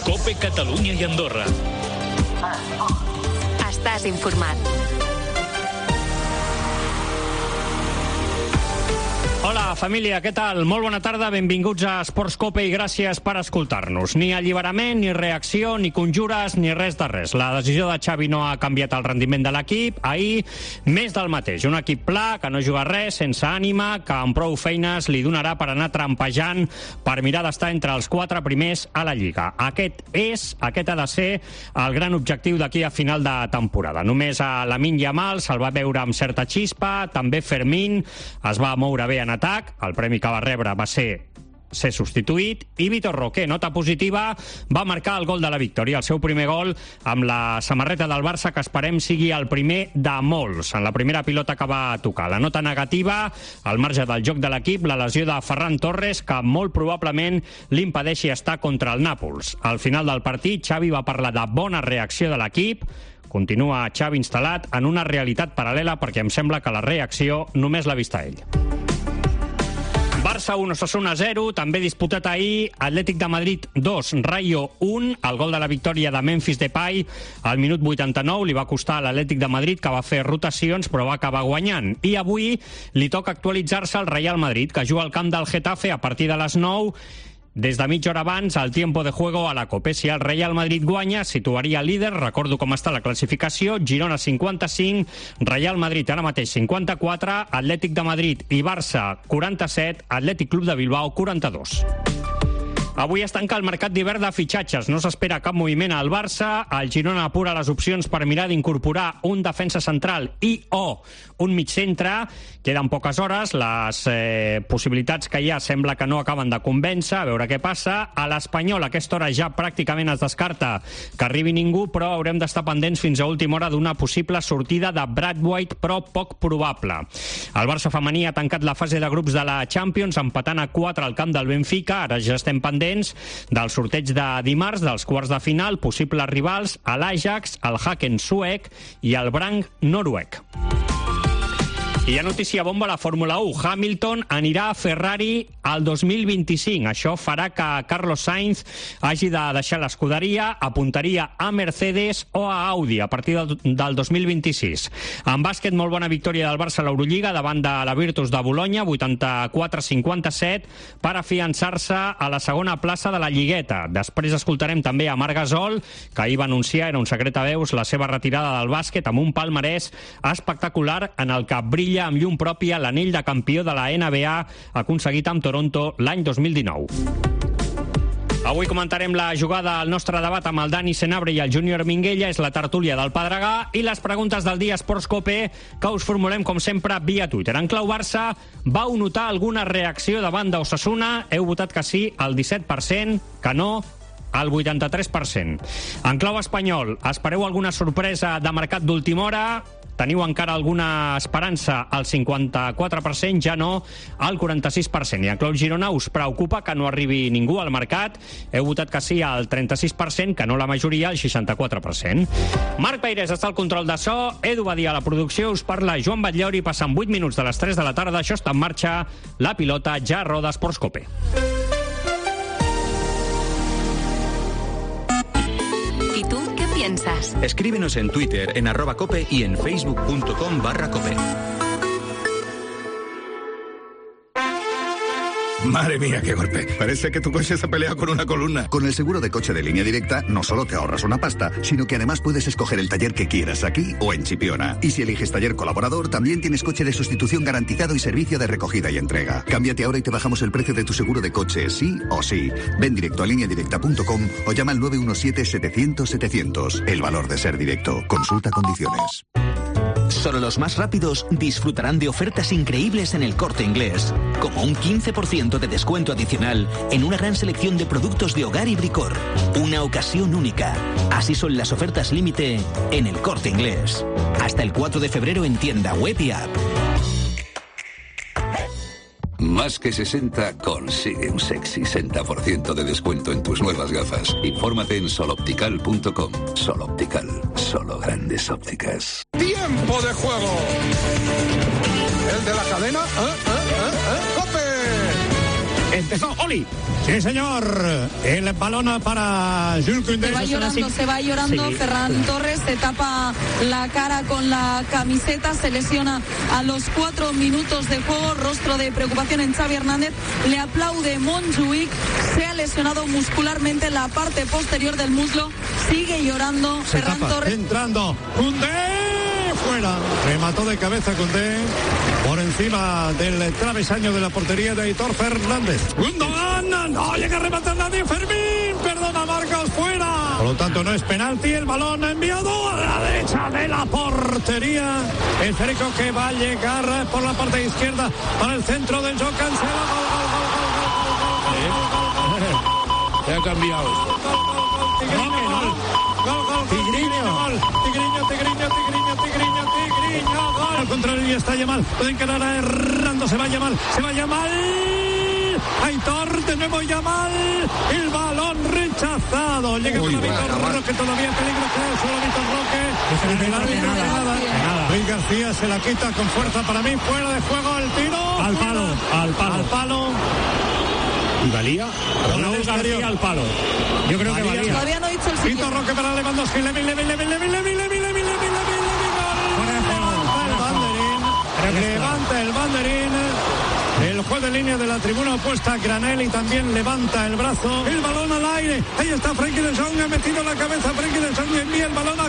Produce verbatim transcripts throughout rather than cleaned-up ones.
COPE Catalunya i Andorra. Estàs informat. Hola, família, què tal? Molt bona tarda, benvinguts a Esports Cope i gràcies per escoltar-nos. Ni alliberament, ni reacció, ni conjures, ni res de res. La decisió de Xavi no ha canviat el rendiment de l'equip. Ahir, més del mateix. Un equip pla, que no juga res, sense ànima, que amb prou feines li donarà per anar trampejant per mirar d'estar entre els quatre primers a la Lliga. Aquest és, aquest ha de ser el gran objectiu d'aquí a final de temporada. Només a Lamine Yamal se'l va veure amb certa xispa, també Fermín es va moure bé en atac, el premi que va rebre va ser ser substituït, i Vitor Roque, nota positiva, va marcar el gol de la victòria, el seu primer gol amb la samarreta del Barça, que esperem sigui el primer de molts, en la primera pilota que va tocar. La nota negativa, al marge del joc de l'equip, la lesió de Ferran Torres, que molt probablement l'impedeixi estar contra el Nàpols. Al final del partit, Xavi va parlar de bona reacció de l'equip. Continua Xavi instal·lat en una realitat paral·lela, perquè em sembla que la reacció només l'ha vista ell. Barça un, Osasuna zero, també disputat ahir, Atlètic de Madrid dos, Rayo un, el gol de la victòria de Memphis Depay al minut vuitanta-nou li va costar a l'Atlètic de Madrid, que va fer rotacions però va acabar guanyant. I avui li toca actualitzar-se al Real Madrid, que juga al camp del Getafe a partir de les nou, des de mitja hora abans, al tiempo de juego a la Cope. Si el Real Madrid guanya, situaria líder. Recordo com està la classificació. Girona cinquanta-cinc, Real Madrid ara mateix cinquanta-quatre, Atlètic de Madrid i Barça quaranta-set, Atlètic Club de Bilbao quaranta-dos. Avui es tanca el mercat d'hivern de fitxatges. No s'espera cap moviment al Barça. El Girona apura les opcions per mirar d'incorporar un defensa central i o un mig centre. Queden poques hores. Les eh, possibilitats que hi ha sembla que no acaben de convèncer. A veure què passa. A l'Espanyol a aquesta hora ja pràcticament es descarta que arribi ningú, però haurem d'estar pendents fins a última hora d'una possible sortida de Braithwaite, però poc probable. El Barça femení ha tancat la fase de grups de la Champions, empatant a quatre al camp del Benfica. Ara ja estem pendents del sorteig de dimarts, dels quarts de final, possibles rivals a l'Ajax, el Haken suec i el Branc noruec. I hi ha notícia bomba a la Fórmula u. Hamilton anirà a Ferrari al dos mil vint-i-cinc. Això farà que Carlos Sainz hagi de deixar l'escuderia, apuntaria a Mercedes o a Audi a partir del, del dos mil vint-i-sis. En bàsquet, molt bona victòria del Barça a l'Eurolliga davant de la Virtus de Bolonya, vuitanta-quatre a cinquanta-set, per afiançar-se a la segona plaça de la Lligueta. Després escoltarem també a Marc Gasol, que ahir va anunciar, era un secret a veus, la seva retirada del bàsquet amb un palmarès espectacular en el que brilla amb llum pròpia l'anell de campió de la N B A aconseguit amb Toronto l'any dos mil dinou. Avui comentarem la jugada al nostre debat amb el Dani Senabre i el Júnior Minguella, és la tertúlia del Pedregà, i les preguntes del dia Esports Cope, que us formulem com sempre via Twitter. En clau Barça, vau notar alguna reacció davant d'Osasuna? Heu votat que sí el disset per cent, que no el vuitanta-tres per cent. En clau espanyol, espereu alguna sorpresa de mercat d'última hora? Teniu encara alguna esperança? El cinquanta-quatre per cent, ja no, el quaranta-sis per cent. I en clau Girona, us preocupa que no arribi ningú al mercat? Heu votat que sí al trenta-sis per cent, que no la majoria, el seixanta-quatre per cent. Marc Peirés està al control de so, Edu Badia a la producció, us parla Joan Batllauri, passant vuit minuts de les tres de la tarda, això està en marxa, la pilota ja roda Esports Cope. ¿Y tú qué piensas? Escríbenos en Twitter, en arroba cope y en facebook.com barra cope. Madre mía, qué golpe. Parece que tu coche se ha peleado con una columna. Con el seguro de coche de Línea Directa, no solo te ahorras una pasta, sino que además puedes escoger el taller que quieras aquí o en Chipiona. Y si eliges taller colaborador, también tienes coche de sustitución garantizado y servicio de recogida y entrega. Cámbiate ahora y te bajamos el precio de tu seguro de coche, sí o sí. Ven directo a línea directa punto com o llama al nueve uno siete, setecientos, setecientos. El valor de ser directo. Consulta condiciones. Solo los más rápidos disfrutarán de ofertas increíbles en El Corte Inglés, como un quince por ciento de descuento adicional en una gran selección de productos de hogar y bricor. Una ocasión única. Así son las ofertas límite en El Corte Inglés. Hasta el cuatro de febrero en tienda web y app. Más que sesenta consigue un sexy sesenta por ciento de descuento en tus nuevas gafas. Infórmate en soloptical punto com. Soloptical, solo grandes ópticas. ¡Tiempo de juego! ¿El de la cadena? ¿Eh? ¿Eh? ¿Eh? ¿Eh? ¡Cope! Empezó Oli. Sí, señor. El balón para Jules Koundé. Se va llorando, se va llorando. Sí. Ferran Torres se tapa la cara con la camiseta, se lesiona a los cuatro minutos de juego. Rostro de preocupación en Xavi Hernández. Le aplaude Montjuic. Se ha lesionado muscularmente la parte posterior del muslo. Sigue llorando se Ferran tapa. Torres. Entrando. Koundé. Fuera, remató de cabeza Koundé por encima del travesaño de la portería de Aitor Fernández. Gundogan, no llega a rematar nadie. Fermín, perdona Marcos, fuera. Por lo tanto no es penalti, el balón enviado a la derecha de la portería. El Férico que va a llegar por la parte izquierda para el centro de Joe Cancelo. Gol, gol, gol, gol, gol, gol, gol, gol. Se ha cambiado esto. Gol, gol, Tigriño, Tigriño, Tigriño, Tigriño, Tigriño, Tigriño, gol. Al contrario, ya está Yamal. Pueden quedar errando, se va Yamal, se va Yamal. Aitor, de nuevo Yamal. El balón rechazado. Llega para Vitor Roque, todavía peligro, creo, solo Vitor Roque. El árbitro de nada. Luis García se la quita con fuerza para mí. Fuera de juego el tiro. Al palo, al palo. Al palo. ¿Y valía? Luis García al palo. Yo creo valía. que valía. Todavía no he dicho el siguiente. Vitor Roque para Lewandowski. Levin, Levin, Levin, Levin, Levin, Levin, Levin, Levin, levanta el banderín. El juez de línea de la tribuna opuesta, Granelli, también levanta el brazo. El balón al aire. Ahí está Frenkie de Jong. Ha metido la cabeza. Frenkie de Jong envía el balón a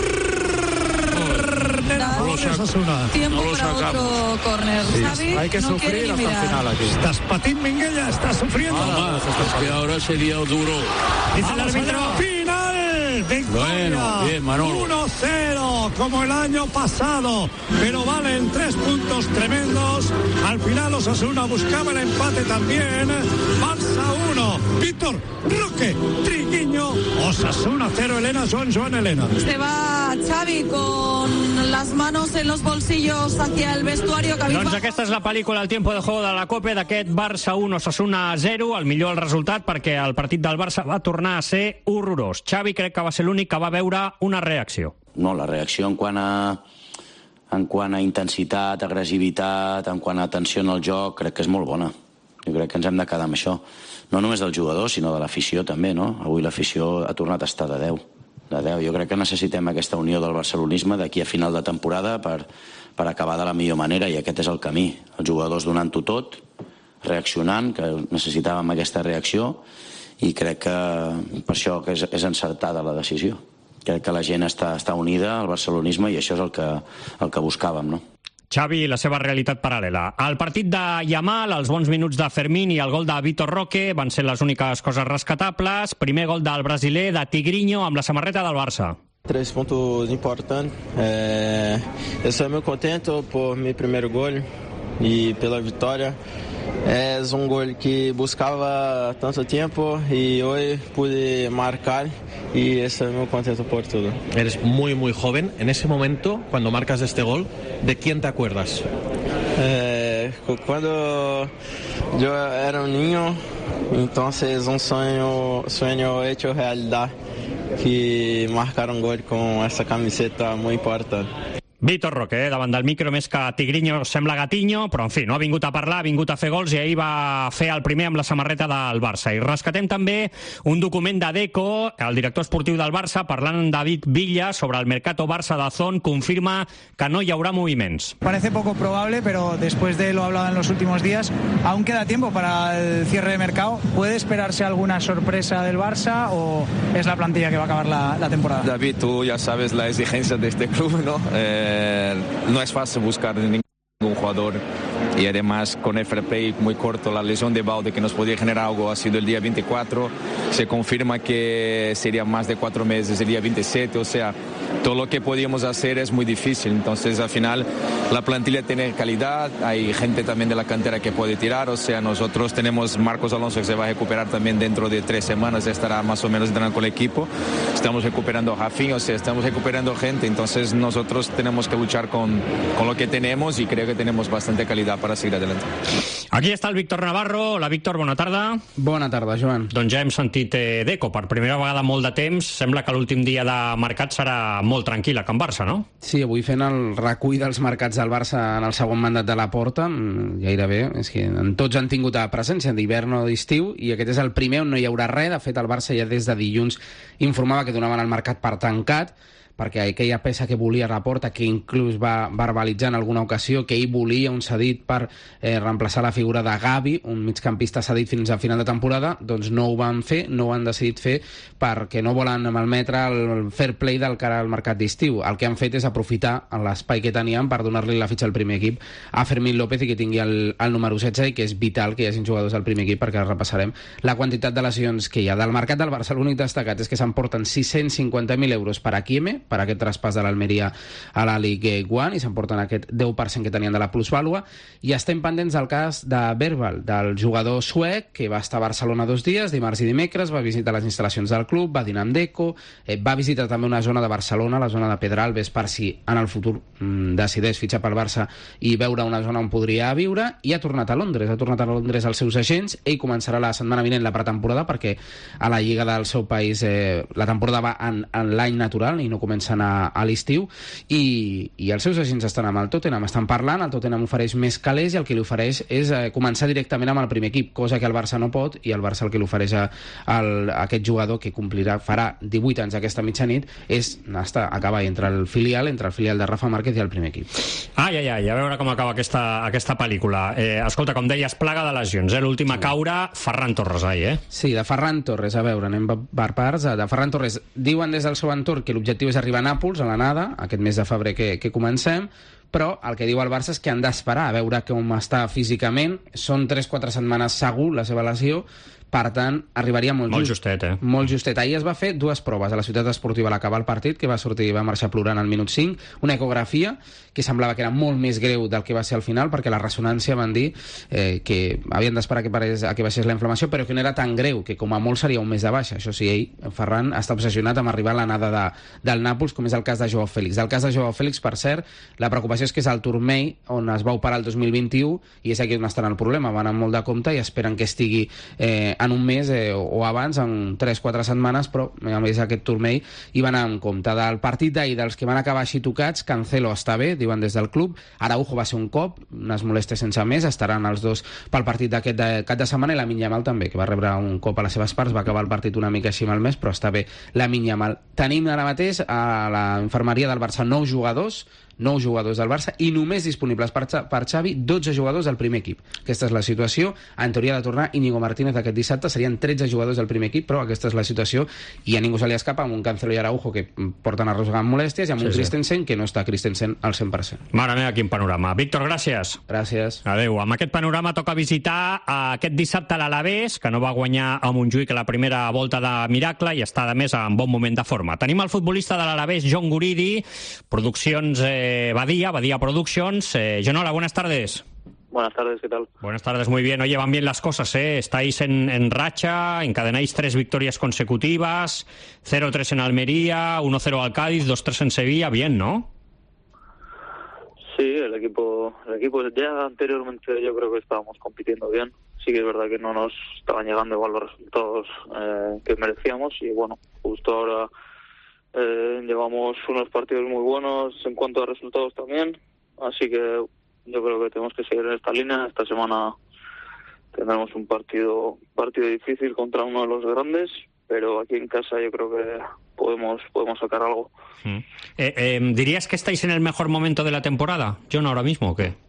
córner. No lo saca. Tiempo no lo para otro córner. Sí. ¿Xavi? Hay que no sufrir hasta el final aquí. Estás patín Minguella, estás sufriendo. Ah, es que ahora sería duro. Dice el árbitro. Final. Victoria. Bueno, bien, Manolo. uno cero, como el año pasado. Pero valen tres puntos tremendos. Al final Osasuna buscaba el empate también. Barça uno. Víctor Roque, Triguiño. Osasuna cero, Elena, Joan, Joan, Elena. Se va Xavi con las manos en los bolsillos hacia el vestuario. Doncs aquesta és la pel·lícula El tiempo de juego de la Copa, d'aquest Barça un, Osasuna zero. El millor el resultat perquè el partit del Barça va tornar a ser horrorós. Xavi crec que va ser l'únic que va veure una reacció. No, la reacció en quant a en quant a intensitat, agressivitat, en quant a atenció en el joc, crec que és molt bona. Jo crec que ens hem de quedar amb això. No només del jugador, sinó de l'afició també, no? Avui l'afició ha tornat a estar de deu. De deu. Jo crec que necessitem aquesta unió del barcelonisme d'aquí a final de temporada per, per acabar de la millor manera, i aquest és el camí. Els jugadors donant-ho tot, reaccionant, que necessitàvem aquesta reacció, i crec que per això que és, és encertada la decisió. Crec que la gent està, està unida al barcelonisme i això és el que, el que buscàvem, no? Xavi i la seva realitat paral·lela. El partit de Yamal, els bons minuts de Fermín i el gol de Vitor Roque van ser les úniques coses rescatables. Primer gol del brasiler, de Tigriño, amb la samarreta del Barça. Tres puntos importantes. Eh, estoy muy contento por mi primer gol y pela vitória. Es un gol que buscaba tanto tiempo y hoy pude marcar y estoy muy contento por todo. Eres muy muy joven. En ese momento, cuando marcas este gol, ¿de quién te acuerdas? Eh, cuando yo era un niño, entonces un sueño, sueño hecho realidad, que marcar un gol con esta camiseta muy importante. Vitor Roque, eh, davant del micro, més que Tigriño sembla Gatinho, però en fi, no ha vingut a parlar, ha vingut a fer gols i ahir va fer el primer amb la samarreta del Barça. I rescatem també un document de Deco, el director esportiu del Barça, parlant amb David Villa sobre el Mercato Barça de Zon, confirma que no hi haurà moviments. Parece poco probable, pero después de lo hablado en los últimos días, aún queda tiempo para el cierre de mercado. ¿Puede esperarse alguna sorpresa del Barça o es la plantilla que va a acabar la, la temporada? David, tú ya sabes la exigencia de este club, ¿no? Eh... No es fácil buscar ningún jugador y además con el fair play muy corto, la lesión de Balde que nos podía generar algo ha sido el día veinticuatro, se confirma que sería más de cuatro meses el día veintisiete, o sea, todo lo que podíamos hacer es muy difícil. Entonces al final la plantilla tiene calidad, hay gente también de la cantera que puede tirar, o sea, nosotros tenemos Marcos Alonso que se va a recuperar también dentro de tres semanas, estará más o menos entrenando con el equipo, estamos recuperando a Rafinha, o sea, estamos recuperando gente, entonces nosotros tenemos que luchar con, con lo que tenemos y creo que tenemos bastante calidad para seguir adelante. Aquí està el Víctor Navarro. Hola, Víctor, bona tarda. Bona tarda, Joan. Doncs ja hem sentit eh, d'Eco per primera vegada molt de temps. Sembla que l'últim dia de mercat serà molt tranquil a Can Barça, no? Sí, avui fent el recull dels mercats del Barça en el segon mandat de la Porta, gairebé, és que en tots han tingut a presència d'hivern o d'estiu, i aquest és el primer on no hi haurà res. De fet, el Barça ja des de dilluns informava que donaven el mercat per tancat, perquè aquella peça que volia Laporta, que inclús va verbalitzar en alguna ocasió que ell volia un cedit per eh, reemplaçar la figura de Gavi, un migcampista cedit fins a final de temporada, doncs no ho van fer, no ho han decidit fer perquè no volen malmetre el fair play del cara al mercat d'estiu. El que han fet és aprofitar l'espai que tenien per donar-li la fitxa al primer equip a Fermín López i que tingui el, el número setze, i que és vital que hi hagin jugadors al primer equip, perquè repassarem la quantitat de lesions que hi ha. Del mercat del Barça l'únic destacat és que s'emporten sis-cents cinquanta mil euros per a Kieme, per aquest traspàs de l'Almeria a la Ligue un, i s'emporten aquest deu per cent que tenien de la plusvàlua. I estem pendents del cas de Verbal, del jugador suec que va estar a Barcelona dos dies, dimarts i dimecres, va visitar les instal·lacions del club, va dinar amb Deco, eh, va visitar també una zona de Barcelona, la zona de Pedralbes, per si en el futur mm, decideix fitxar pel Barça i veure una zona on podria viure, i ha tornat a Londres, ha tornat a Londres als seus agents. Ell començarà la setmana vinent la pretemporada, perquè a la lliga del seu país eh, la temporada va en, en l'any natural i no comencen a a l'estiu, i, i els seus agents estan amb el Tottenham, estan parlant, el Tottenham ofereix més calés i el que li ofereix és eh, començar directament amb el primer equip, cosa que el Barça no pot, i el Barça el que li ofereix a, a, a aquest jugador que complirà, farà divuit anys aquesta mitjanit, és estar, acabar entre el filial, entre el filial de Rafa Márquez i el primer equip. Ai, ai, ai, a veure com acaba aquesta, aquesta pel·lícula. Eh, escolta, com deies, plaga de lesions, eh? L'última sí. caure, Ferran Torres, ai, eh? Sí, de Ferran Torres, a veure, anem per parts. De Ferran Torres diuen des del seu entorn que l'objectiu és arribar a Nàpols, a l'anada, aquest mes de febrer que, que comencem, però el que diu el Barça és que han d'esperar a veure com està físicament. Són tres quatre setmanes segur la seva lesió, per tant, arribaria molt, molt just. justet, eh? Molt justet. Ahir es va fer dues proves a la ciutat esportiva a l'acabar el partit, que va sortir i va marxar plorant al minut cinc, una ecografia que semblava que era molt més greu del que va ser al final, perquè la ressonància van dir eh, que havien d'esperar que, parés, que baixés la inflamació, però que no era tan greu, que com a molt seria un mes de baixa. Això sí, ell, Ferran, està obsessionat amb arribar a l'anada de, del Nàpols, com és el cas de Joao Félix. Del cas de Joao Félix, per cert, la preocupació és que és el turmell on es va operar el dos mil vint-i-u, i és aquí on estarà el problema. Van amb molt de compte i esperen que estigui eh, en un mes eh, o abans, en tres quatre setmanes, però a més aquest turmell hi van amb compte. Del partit d'ahir, dels que van acabar així tocats, Cancelo està bé, diuen des del club. Araujo va ser un cop, unes molèsties sense més, estaran els dos pel partit d'aquest de, cap de setmana, i la Yamal també, que va rebre un cop a les seves parts, va acabar el partit una mica així malmès, però està bé la Yamal. Tenim ara mateix a la infermeria del Barça nou jugadors, nou jugadors del Barça, i només disponibles per, per Xavi dotze jugadors del primer equip. Aquesta és la situació. En teoria de tornar Íñigo Martínez aquest dissabte, serien tretze jugadors del primer equip, però aquesta és la situació i a ningú se li escapa, amb un Cancelo i Araujo que porten arrossegant molèsties, i amb sí, un Christensen sí. que no està Christensen al cent per cent. Mare meva, quin panorama. Víctor, gràcies. Gràcies. Adéu. Amb aquest panorama toca visitar aquest dissabte l'Alavés, que no va guanyar a Montjuïc a la primera volta de miracle i està, a més, en bon moment de forma. Tenim el futbolista de l'Alavés, Jon Guridi, Produccions eh, Badia, Badia Productions. Eh, Jonola, buenas tardes. Buenas tardes, ¿qué tal? Buenas tardes, muy bien. Oye, van bien las cosas, ¿eh? Estáis en, en racha, encadenáis tres victorias consecutivas, cero tres en Almería, uno cero al Cádiz, dos tres en Sevilla. Bien, ¿no? Sí, el equipo, el equipo ya anteriormente yo creo que estábamos compitiendo bien. Sí que es verdad que no nos estaban llegando igual los resultados eh, que merecíamos, y bueno, justo ahora eh, llevamos unos partidos muy buenos en cuanto a resultados también, así que yo creo que tenemos que seguir en esta línea. Esta semana tendremos un partido partido difícil contra uno de los grandes, pero aquí en casa yo creo que podemos podemos sacar algo. Mm. Eh, eh, ¿Dirías que estáis en el mejor momento de la temporada, John, ahora mismo, o qué?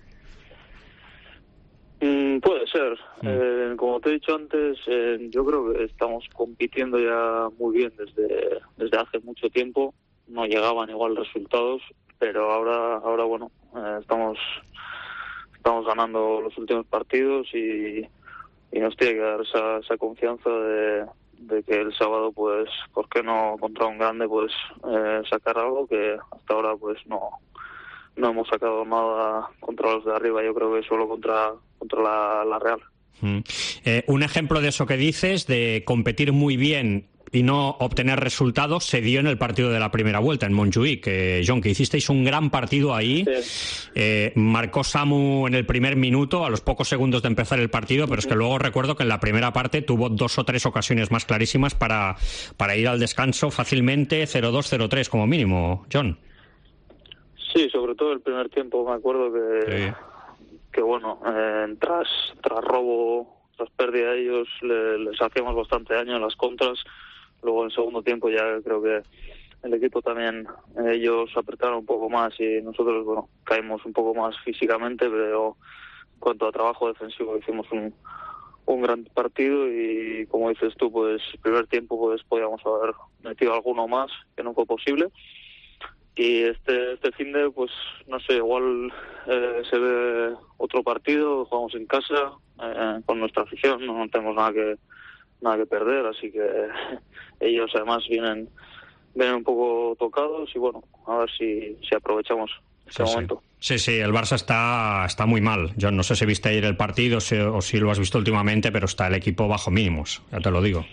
Mm, puede ser. Mm. Eh, como te he dicho antes, eh, yo creo que estamos compitiendo ya muy bien desde desde hace mucho tiempo. No llegaban igual resultados, pero ahora ahora bueno, eh, estamos estamos ganando los últimos partidos y, y nos tiene que dar esa, esa confianza de, de que el sábado, pues, ¿por qué no contra un grande, pues, eh, sacar algo que hasta ahora, pues, no no hemos sacado nada contra los de arriba? Yo creo que solo contra contra la, la Real. Mm. Eh, un ejemplo de eso que dices, de competir muy bien y no obtener resultados se dio en el partido de la primera vuelta en Montjuïc. Que, John, que hicisteis un gran partido ahí. Sí. Eh, marcó Samu en el primer minuto, a los pocos segundos de empezar el partido, pero es que luego recuerdo que en la primera parte tuvo dos o tres ocasiones más clarísimas para, para ir al descanso fácilmente, cero dos, cero tres como mínimo, John. Sí, sobre todo el primer tiempo, me acuerdo que, sí. que bueno, eh, tras, tras robo, tras pérdida de ellos, le, les hacíamos bastante daño en las contras. Luego en el segundo tiempo ya creo que el equipo también, ellos apretaron un poco más y nosotros, bueno, caímos un poco más físicamente, pero en cuanto a trabajo defensivo hicimos un, un gran partido y, como dices tú, pues el primer tiempo pues podíamos haber metido alguno más, que no fue posible. Y este este fin de, pues no sé, igual eh, se ve otro partido, jugamos en casa, eh, con nuestra afición, no tenemos nada que nada que perder, así que ellos además vienen vienen un poco tocados y bueno, a ver si, si aprovechamos este sí, momento. Sí, sí, el Barça está está muy mal. Yo no sé si viste ayer el partido si, o si lo has visto últimamente, pero está el equipo bajo mínimos, ya te lo digo.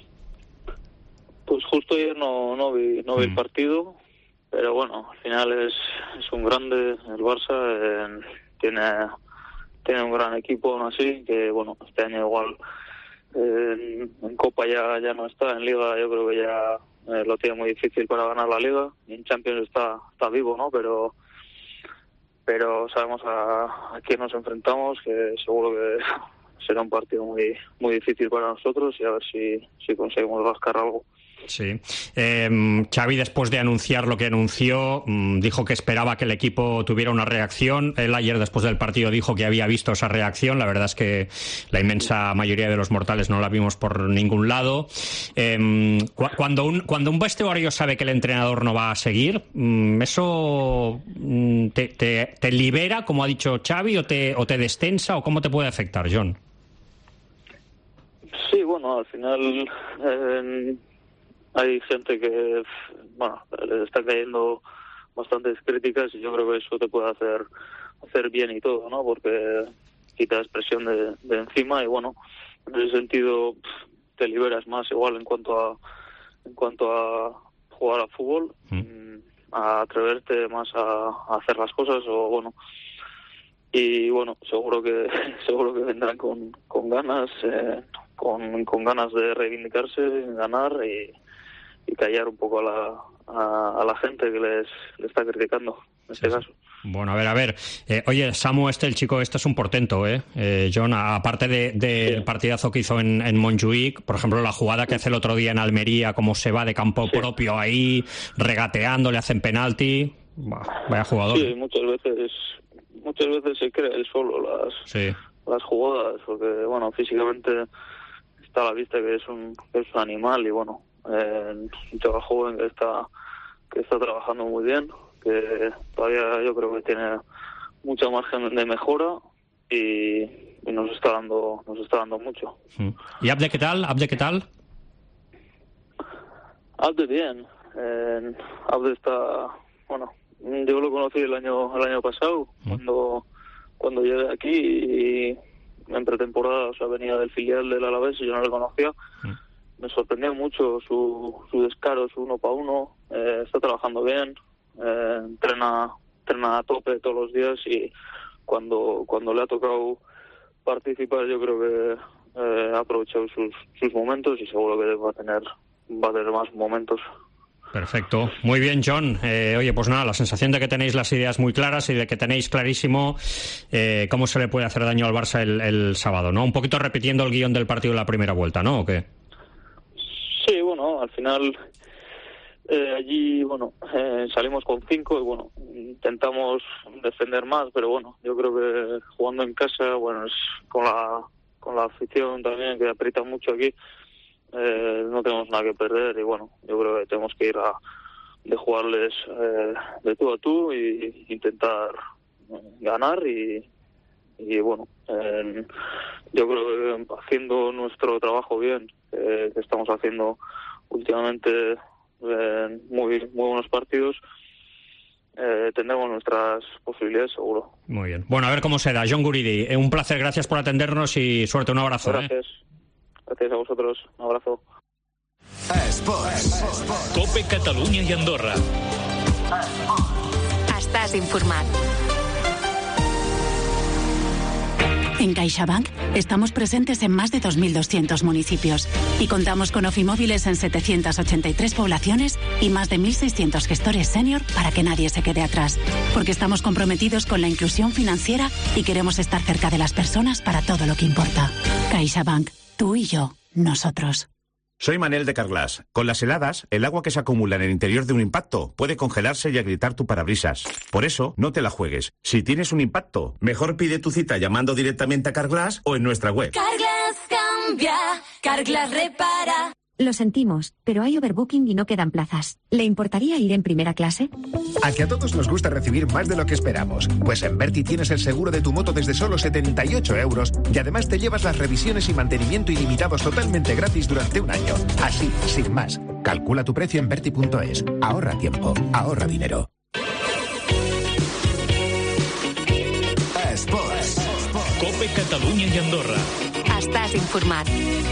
Pues justo ayer no, no vi, no vi mm. el partido, pero bueno, al final es, es un grande el Barça, eh, tiene, tiene un gran equipo aún así, que bueno, este año igual eh, en Copa ya, ya no está, en Liga yo creo que ya eh, lo tiene muy difícil para ganar la Liga, y en Champions está, está vivo, ¿no? Pero pero sabemos a, a quién nos enfrentamos, que seguro que será un partido muy muy difícil para nosotros y a ver si, si conseguimos rascar algo. Sí. Eh, Xavi, después de anunciar lo que anunció, dijo que esperaba que el equipo tuviera una reacción. Él ayer, después del partido, dijo que había visto esa reacción. La verdad es que la inmensa mayoría de los mortales no la vimos por ningún lado. Eh, cu- cuando, un, cuando un vestuario sabe que el entrenador no va a seguir, ¿eso te, te, te libera, como ha dicho Xavi, o te, o te destensa, o cómo te puede afectar, John? Sí, bueno, al final... Eh... Hay gente que, bueno, le está cayendo bastantes críticas y yo creo que eso te puede hacer hacer bien y todo, ¿no? Porque quitas presión de, de encima y, bueno, en ese sentido te liberas más igual en cuanto a en cuanto a jugar a fútbol, mm. a atreverte más a, a hacer las cosas o, bueno, y, bueno, seguro que seguro que vendrán con, con ganas, eh, con, con ganas de reivindicarse, ganar y y callar un poco a la, a, a la gente que les, les está criticando, en este sí, caso. Sí. Bueno, a ver, a ver. Eh, oye, Samu, este, el chico este es un portento, ¿eh? eh John, aparte del de, de sí. partidazo que hizo en, en Montjuïc, por ejemplo, la jugada que hace el otro día en Almería, cómo se va de campo sí. propio ahí, regateando, le hacen penalti. Bah, vaya jugador. Sí, muchas veces, muchas veces se cree él solo las, sí. las jugadas, porque, bueno, físicamente está a la vista que es un, que es un animal y, bueno, Eh, un chaval joven que está que está trabajando muy bien, que todavía yo creo que tiene mucha margen de mejora y, y nos está dando nos está dando mucho. ¿Y Abde qué tal? ¿Abde qué tal? Abde bien. Eh, Abde está, bueno, yo lo conocí el año el año pasado mm. cuando cuando llegué aquí y en pretemporada, o sea, venía del filial del Alavés y yo no le conocía. Mm. Me sorprendió mucho su, su descaro, su uno para uno. Eh, está trabajando bien, eh, entrena, entrena a tope todos los días y cuando cuando le ha tocado participar, yo creo que eh, ha aprovechado sus, sus momentos y seguro que va a tener va a tener más momentos. Perfecto. Muy bien, John. Eh, oye, pues nada, la sensación de que tenéis las ideas muy claras y de que tenéis clarísimo eh, cómo se le puede hacer daño al Barça el, el sábado, ¿no? Un poquito repitiendo el guión del partido de la primera vuelta, ¿no? ¿O qué? Sí, bueno, al final eh, allí, bueno, eh, salimos con cinco y, bueno, intentamos defender más, pero, bueno, yo creo que jugando en casa, bueno, es con la con la afición también, que aprieta mucho aquí, eh, no tenemos nada que perder y, bueno, yo creo que tenemos que ir a de jugarles eh, de tú a tú y intentar ganar y, y bueno, eh, yo creo que haciendo nuestro trabajo bien, eh, que estamos haciendo últimamente eh, muy muy buenos partidos, eh, tendremos nuestras posibilidades seguro. Muy bien. Bueno, a ver cómo se da. John Guridi, eh, un placer, gracias por atendernos y suerte, un abrazo. Gracias. ¿eh? Gracias a vosotros, un abrazo. Esports. Cope Catalunya y Andorra. Estás informat. En CaixaBank estamos presentes en más de dos mil doscientos municipios y contamos con Ofimóviles en setecientas ochenta y tres poblaciones y más de mil seiscientos gestores senior para que nadie se quede atrás. Porque estamos comprometidos con la inclusión financiera y queremos estar cerca de las personas para todo lo que importa. CaixaBank, tú y yo, nosotros. Soy Manel de Carglass. Con las heladas, el agua que se acumula en el interior de un impacto puede congelarse y agrietar tu parabrisas. Por eso, no te la juegues. Si tienes un impacto, mejor pide tu cita llamando directamente a Carglass o en nuestra web. Carglass cambia, Carglass repara. Lo sentimos, pero hay overbooking y no quedan plazas. ¿Le importaría ir en primera clase? A que a todos nos gusta recibir más de lo que esperamos. Pues en Berti tienes el seguro de tu moto desde solo setenta y ocho euros y además te llevas las revisiones y mantenimiento ilimitados totalmente gratis durante un año. Así, sin más. Calcula tu precio en Berti punto es. Ahorra tiempo, ahorra dinero. Esports. Cope Catalunya i Andorra. Estàs informat.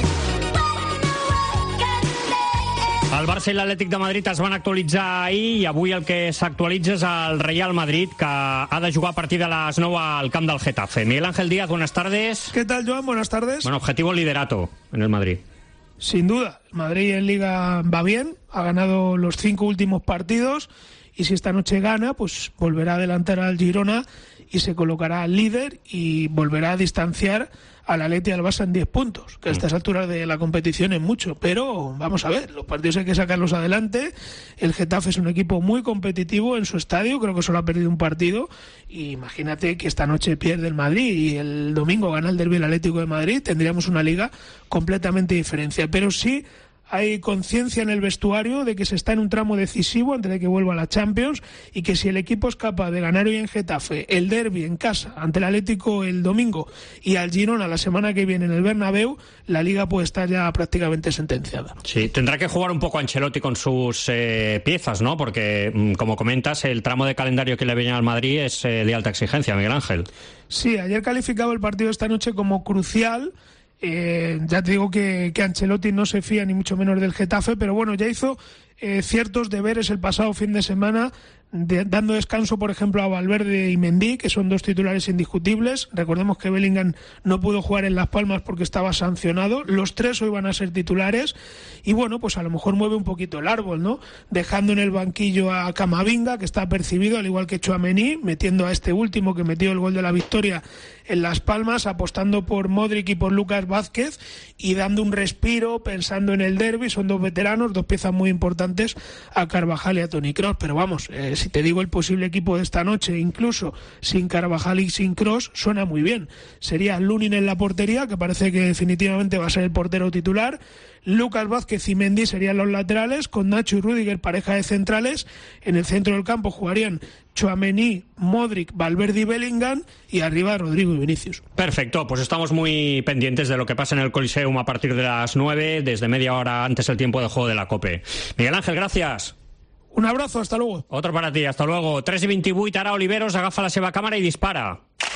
El Barça i l'Atlètic de Madrid es van actualitzar ahir i avui el que s'actualitza és el Real Madrid, que ha de jugar a partir de las nueve al camp del Getafe. Miguel Ángel Díaz, buenas tardes. ¿Qué tal, Joan? Buenas tardes. Bueno, objetivo liderato en el Madrid. Sin duda, el Madrid en Liga va bien, ha ganado los cinco últimos partidos y si esta noche gana, pues volverá a adelantar al Girona y se colocará líder y volverá a distanciar al Atleti y al Barça en diez puntos, que a estas alturas de la competición es mucho, pero vamos a ver, los partidos hay que sacarlos adelante. El Getafe es un equipo muy competitivo en su estadio, creo que solo ha perdido un partido, y imagínate que esta noche pierde el Madrid y el domingo gana el derbi el Atlético de Madrid, tendríamos una liga completamente diferente, pero sí hay conciencia en el vestuario de que se está en un tramo decisivo antes de que vuelva a la Champions y que si el equipo es capaz de ganar hoy en Getafe, el derbi en casa ante el Atlético el domingo y al Girona la semana que viene en el Bernabéu, la Liga puede estar ya prácticamente sentenciada. Sí, tendrá que jugar un poco Ancelotti con sus eh, piezas, ¿no? Porque, como comentas, el tramo de calendario que le viene al Madrid es eh, de alta exigencia, Miguel Ángel. Sí, ayer calificaba el partido de esta noche como crucial. Eh, ya te digo que, que Ancelotti no se fía ni mucho menos del Getafe, pero bueno, ya hizo eh, ciertos deberes el pasado fin de semana, de, dando descanso, por ejemplo, a Valverde y Mendy, que son dos titulares indiscutibles. Recordemos que Bellingham no pudo jugar en Las Palmas porque estaba sancionado. Los tres hoy van a ser titulares y bueno, pues a lo mejor mueve un poquito el árbol, ¿no? Dejando en el banquillo a Camavinga, que está apercibido, al igual que Tchouaméni, metiendo a este último que metió el gol de la victoria en Las Palmas, apostando por Modric y por Lucas Vázquez y dando un respiro, pensando en el derbi. Son dos veteranos, dos piezas muy importantes, a Carvajal y a Toni Kroos. Pero vamos, eh, si te digo el posible equipo de esta noche, incluso sin Carvajal y sin Kroos, suena muy bien. Sería Lunin en la portería, que parece que definitivamente va a ser el portero titular. Lucas Vázquez y Mendy serían los laterales, con Nacho y Rüdiger pareja de centrales. En el centro del campo jugarían Tchouaméni, Modric, Valverde y Bellingham, y arriba Rodrigo y Vinicius. Perfecto, pues estamos muy pendientes de lo que pasa en el Coliseum a partir de las nueve, desde media hora antes del tiempo de juego de la COPE. Miguel Ángel, gracias. Un abrazo, hasta luego. Otro para ti, hasta luego. tres i vint-i-vuit, ara Oliveros agafa la seva càmera i dispara.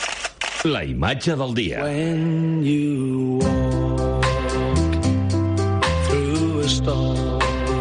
La imatge del dia. When you walk through a storm,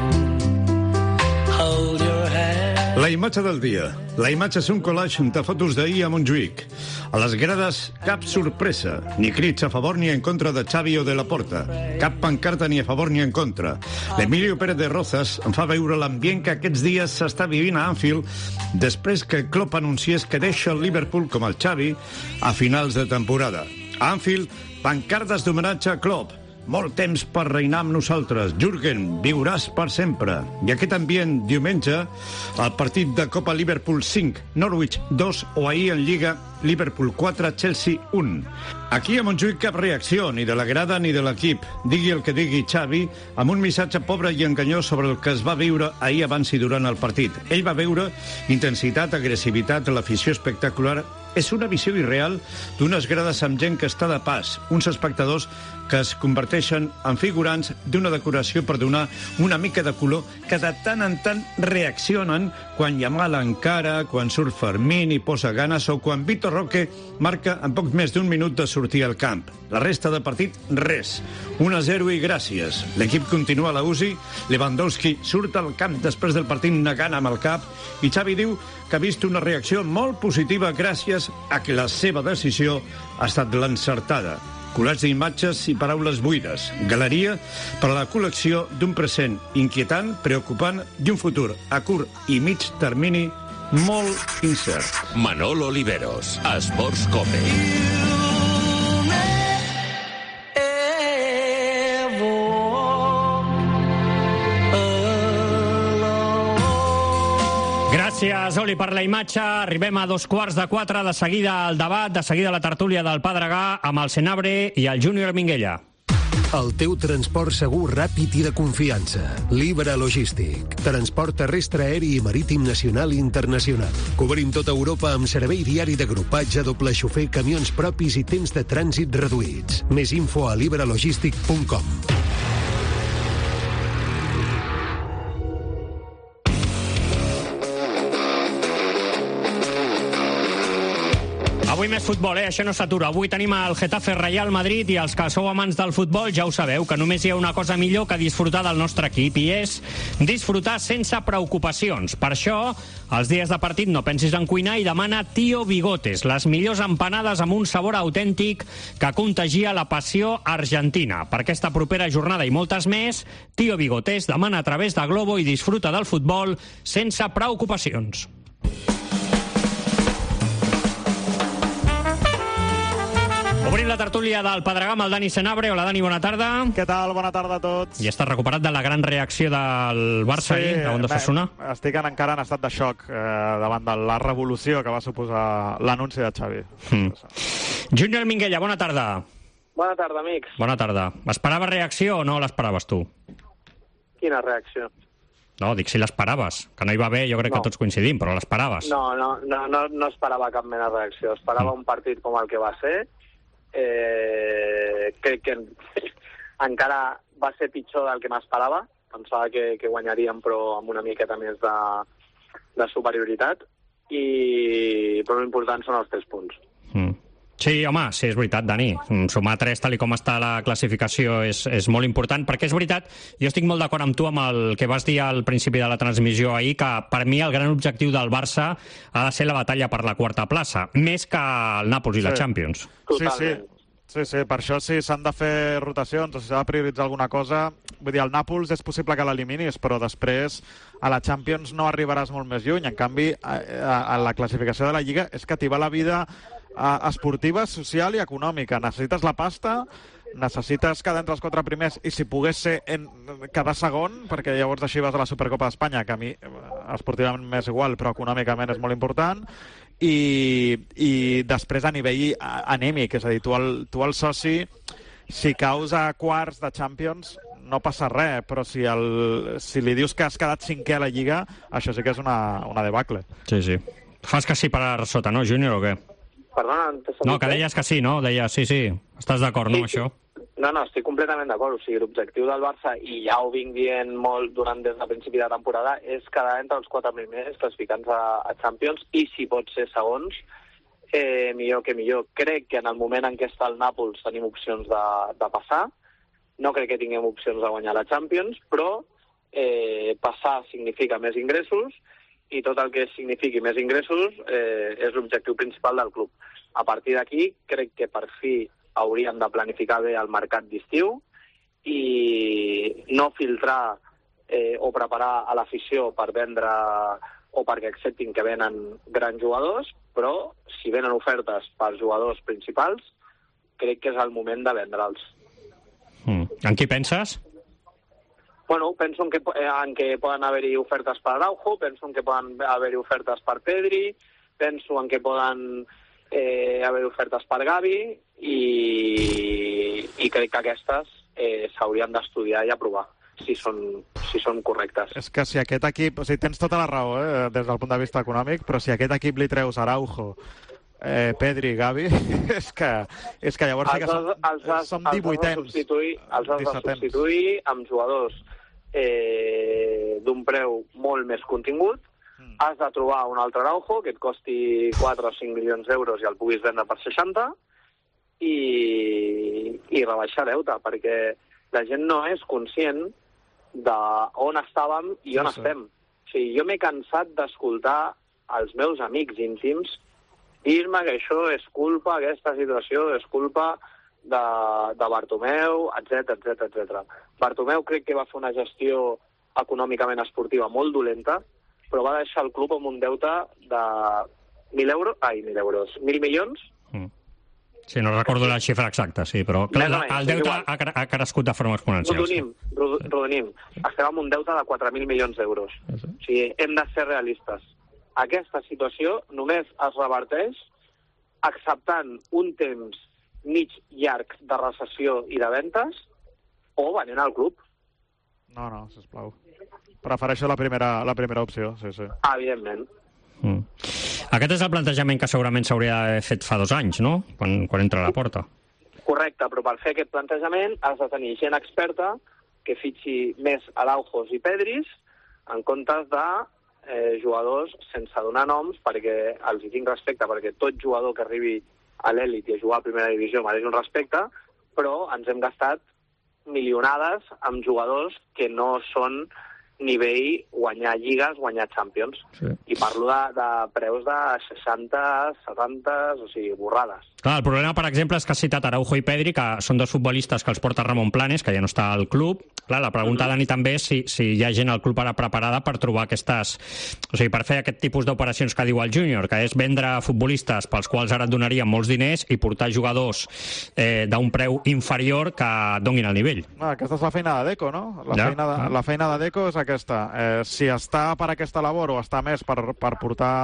hold your hand. La imatge del dia. La imatge és un collage de fotos d'ahir a Montjuïc. A les grades, cap sorpresa. Ni crits a favor ni en contra de Xavi o de Laporta. Cap pancarta ni a favor ni en contra. L'Emilio Pérez de Rozas em fa veure l'ambient que aquests dies s'està vivint a Anfield després que Klopp anunciés que deixa el Liverpool com el Xavi a finals de temporada. A Anfield, pancartes d'homenatge a Klopp. Molt temps per reinar amb nosaltres. Jürgen, viuràs per sempre. I aquest ambient, diumenge, el partit de Copa Liverpool cinc, Norwich dos, o ahir en Lliga, Liverpool quatre, Chelsea un. Aquí a Montjuïc cap reacció, ni de la grada ni de l'equip. Digui el que digui Xavi, amb un missatge pobre i enganyós sobre el que es va viure ahir abans i durant el partit. Ell va veure intensitat, agressivitat, l'afició espectacular. És una visió irreal d'unes grades amb gent que està de pas, uns espectadors que es converteixen en figurants d'una decoració per donar una mica de color, que de tant en tant reaccionen quan Yamal encara, quan surt Fermín i posa ganes o quan Vitor Roque marca en poc més d'un minut de sortir al camp. La resta de partit, res. un a zero i gràcies. L'equip continua a la U C I, Lewandowski surt al camp després del partit negant amb el cap i Xavi diu que ha vist una reacció molt positiva gràcies a que la seva decisió ha estat l'encertada. Collats d'imatges i paraules buides. Galeria per a la col·lecció d'un present inquietant, preocupant i un futur a curt i mig termini molt incert. Manolo Oliveros, Esports Cope. Gràcies, Oli, per la imatge. Arribem a dos quarts de quatre. De seguida el debat, de seguida la tertúlia del Pedregà amb el Senabre i el Júnior Minguella. El teu transport segur, ràpid i de confiança. Libra Logístic. Transport terrestre, aeri i marítim nacional i internacional. Cobrim tota Europa amb servei diari d'agrupatge, doble xofer, camions propis i temps de trànsit reduïts. Més info a libra logistic punt com. Avui més futbol, eh? Això no s'atura. Avui tenim el Getafe Real Madrid i els que sou amants del futbol ja ho sabeu, que només hi ha una cosa millor que disfrutar del nostre equip i és disfrutar sense preocupacions. Per això, els dies de partit no pensis en cuinar i demana Tío Bigotes, les millors empanades amb un sabor autèntic que contagia la passió argentina. Per aquesta propera jornada i moltes més, Tío Bigotes demana a través de Globo i disfruta del futbol sense preocupacions. Obrim la tertúlia del Pedregà amb el Dani Senabre. Hola, Dani, bona tarda. Què tal? Bona tarda a tots. I estàs recuperat de la gran reacció del Barça sí, ahir, davant d'Osasuna? Estic encara en estat de xoc eh, davant de la revolució que va suposar l'anunci de Xavi. Mm. Júnior Minguella, bona tarda. Bona tarda, amics. Bona tarda. Esperava reacció o no l'esperaves tu? Quina reacció? No, dic si l'esperaves, que no hi va haver, jo crec no. que tots coincidim, però l'esperaves. No, no, no, no, no esperava cap mena de reacció. Esperava mm. un partit com el que va ser. Eh, crec que encara va ser pitjor del que m'esperava. Pensava que, que guanyaríem, però amb una miqueta més de, de superioritat. I, però l'important són els tres punts. Mm. Sí, home, sí, és veritat, Dani. Sumar tres, tal i com està la classificació, és, és molt important, perquè és veritat, jo estic molt d'acord amb tu amb el que vas dir al principi de la transmissió ahir, que per mi el gran objectiu del Barça ha de ser la batalla per la quarta plaça, més que el Nàpols i sí. la Champions. Sí, sí. Sí, sí, per això si s'han de fer rotacions o si s'ha de prioritzar alguna cosa, vull dir, el Nàpols és possible que l'eliminis, però després a la Champions no arribaràs molt més lluny. En canvi, a, a, a la classificació de la Lliga és que t'hi va la vida a, esportiva, social i econòmica. Necessites la pasta, necessites quedar entre els quatre primers i si pogués ser en cada segon, perquè llavors així vas a la Supercopa d'Espanya, que a mi esportivament m'és igual, però econòmicament és molt important. I, i després a nivell anèmic, és a dir, tu el, tu el soci, si caus a quarts de Champions no passa res, però si, el, si li dius que has quedat cinquè a la Lliga, això sí que és una, una debacle. Sí, sí. Fas que sí per sota, no, Júnior, o què? Perdona, no, que deies que sí, no? Deies, sí, sí. Estàs d'acord, sí, no, sí. això? No, no, estic completament d'acord. O sigui, l'objectiu del Barça, i ja ho vinc dient molt durant des del principi de temporada, és quedar entre els quatre primers classificants a, a Champions, i si pot ser segons, eh, millor que millor. Crec que en el moment en què està el Nàpols tenim opcions de, de passar. No crec que tinguem opcions de guanyar la Champions, però eh, passar significa més ingressos, i tot el que signifiqui més ingressos eh, és l'objectiu principal del club. A partir d'aquí, crec que per fi hauríem de planificar bé el mercat d'estiu i no filtrar eh, o preparar a l'afició per vendre o perquè acceptin que venen grans jugadors, però si venen ofertes per jugadors principals, crec que és el moment de vendre'ls. Mm. En qui penses? Bueno, penso en que, en que poden haver-hi ofertes per Araujo, penso en que poden haver-hi ofertes per Pedri, penso en que poden eh, haver ofertes per Gavi i, i crec que aquestes eh, s'haurien d'estudiar i aprovar si són, si són correctes. És que si aquest equip, o sigui, tens tota la raó eh, des del punt de vista econòmic, però si a aquest equip li treus Araujo, eh, Pedri i Gavi, és que, és que llavors sí que som, els has, som els divuitens. Has de els has de substituir amb jugadors eh, d'un preu molt més contingut. Mm. Has de trobar un altre Araujo que et costi quatre o cinc milions d'euros i el puguis vendre per seixanta i, i rebaixar deute, perquè la gent no és conscient d'on estàvem i on sí, estem. O sigui, jo m'he cansat d'escoltar als meus amics íntims dir-me que això és culpa, aquesta situació és culpa de, de Bartomeu, etcètera, etcètera, etcètera. Bartomeu crec que va fer una gestió econòmicament esportiva molt dolenta, però va deixar el club amb un deute de mil euros, ai, mil euros, mil milions. Mm. Sí, no recordo la xifra exacta, sí, però clar, la, el deute ha, ha crescut de forma exponencial. Rodonim, sí. rodonim. Estem amb un deute de quatre mil milions d'euros. Sí. O sigui, hem de ser realistes. Aquesta situació només es reverteix acceptant un temps mig llarg de recessió i de ventes o venent al club. No, no, sisplau. Prefereixo la primera, la primera opció, sí, sí. Evidentment. Mm. Aquest és el plantejament que segurament s'hauria d'haver fet fa dos anys, no? Quan, quan entra a la porta. Correcte, però per fer aquest plantejament has de tenir gent experta que fitxi més Araujos i Pedris en comptes de eh, jugadors sense donar noms, perquè els hi tinc respecte, perquè tot jugador que arribi a l'elit i a jugar a primera divisió mereix un respecte, però ens hem gastat milionades amb jugadors que no són nivell guanyar lligues, guanyar Champions. Sí. I parlo de, de preus de seixanta, setanta, o sigui, borrades. Clar, el problema, per exemple, és que has citat Araujo i Pedri, que són dos futbolistes que els porta Ramon Planes, que ja no està al club. Clar, la pregunta, Dani, també és si, si hi ha gent al club ara preparada per trobar aquestes... O sigui, per fer aquest tipus d'operacions que diu el júnior, que és vendre futbolistes pels quals ara et donarien molts diners i portar jugadors eh, d'un preu inferior que donin el nivell. Ah, aquesta és la feina de Deco, no? La, ja? feina, de, la feina de Deco és aquesta. Eh, si està per aquesta labor o està més per, per portar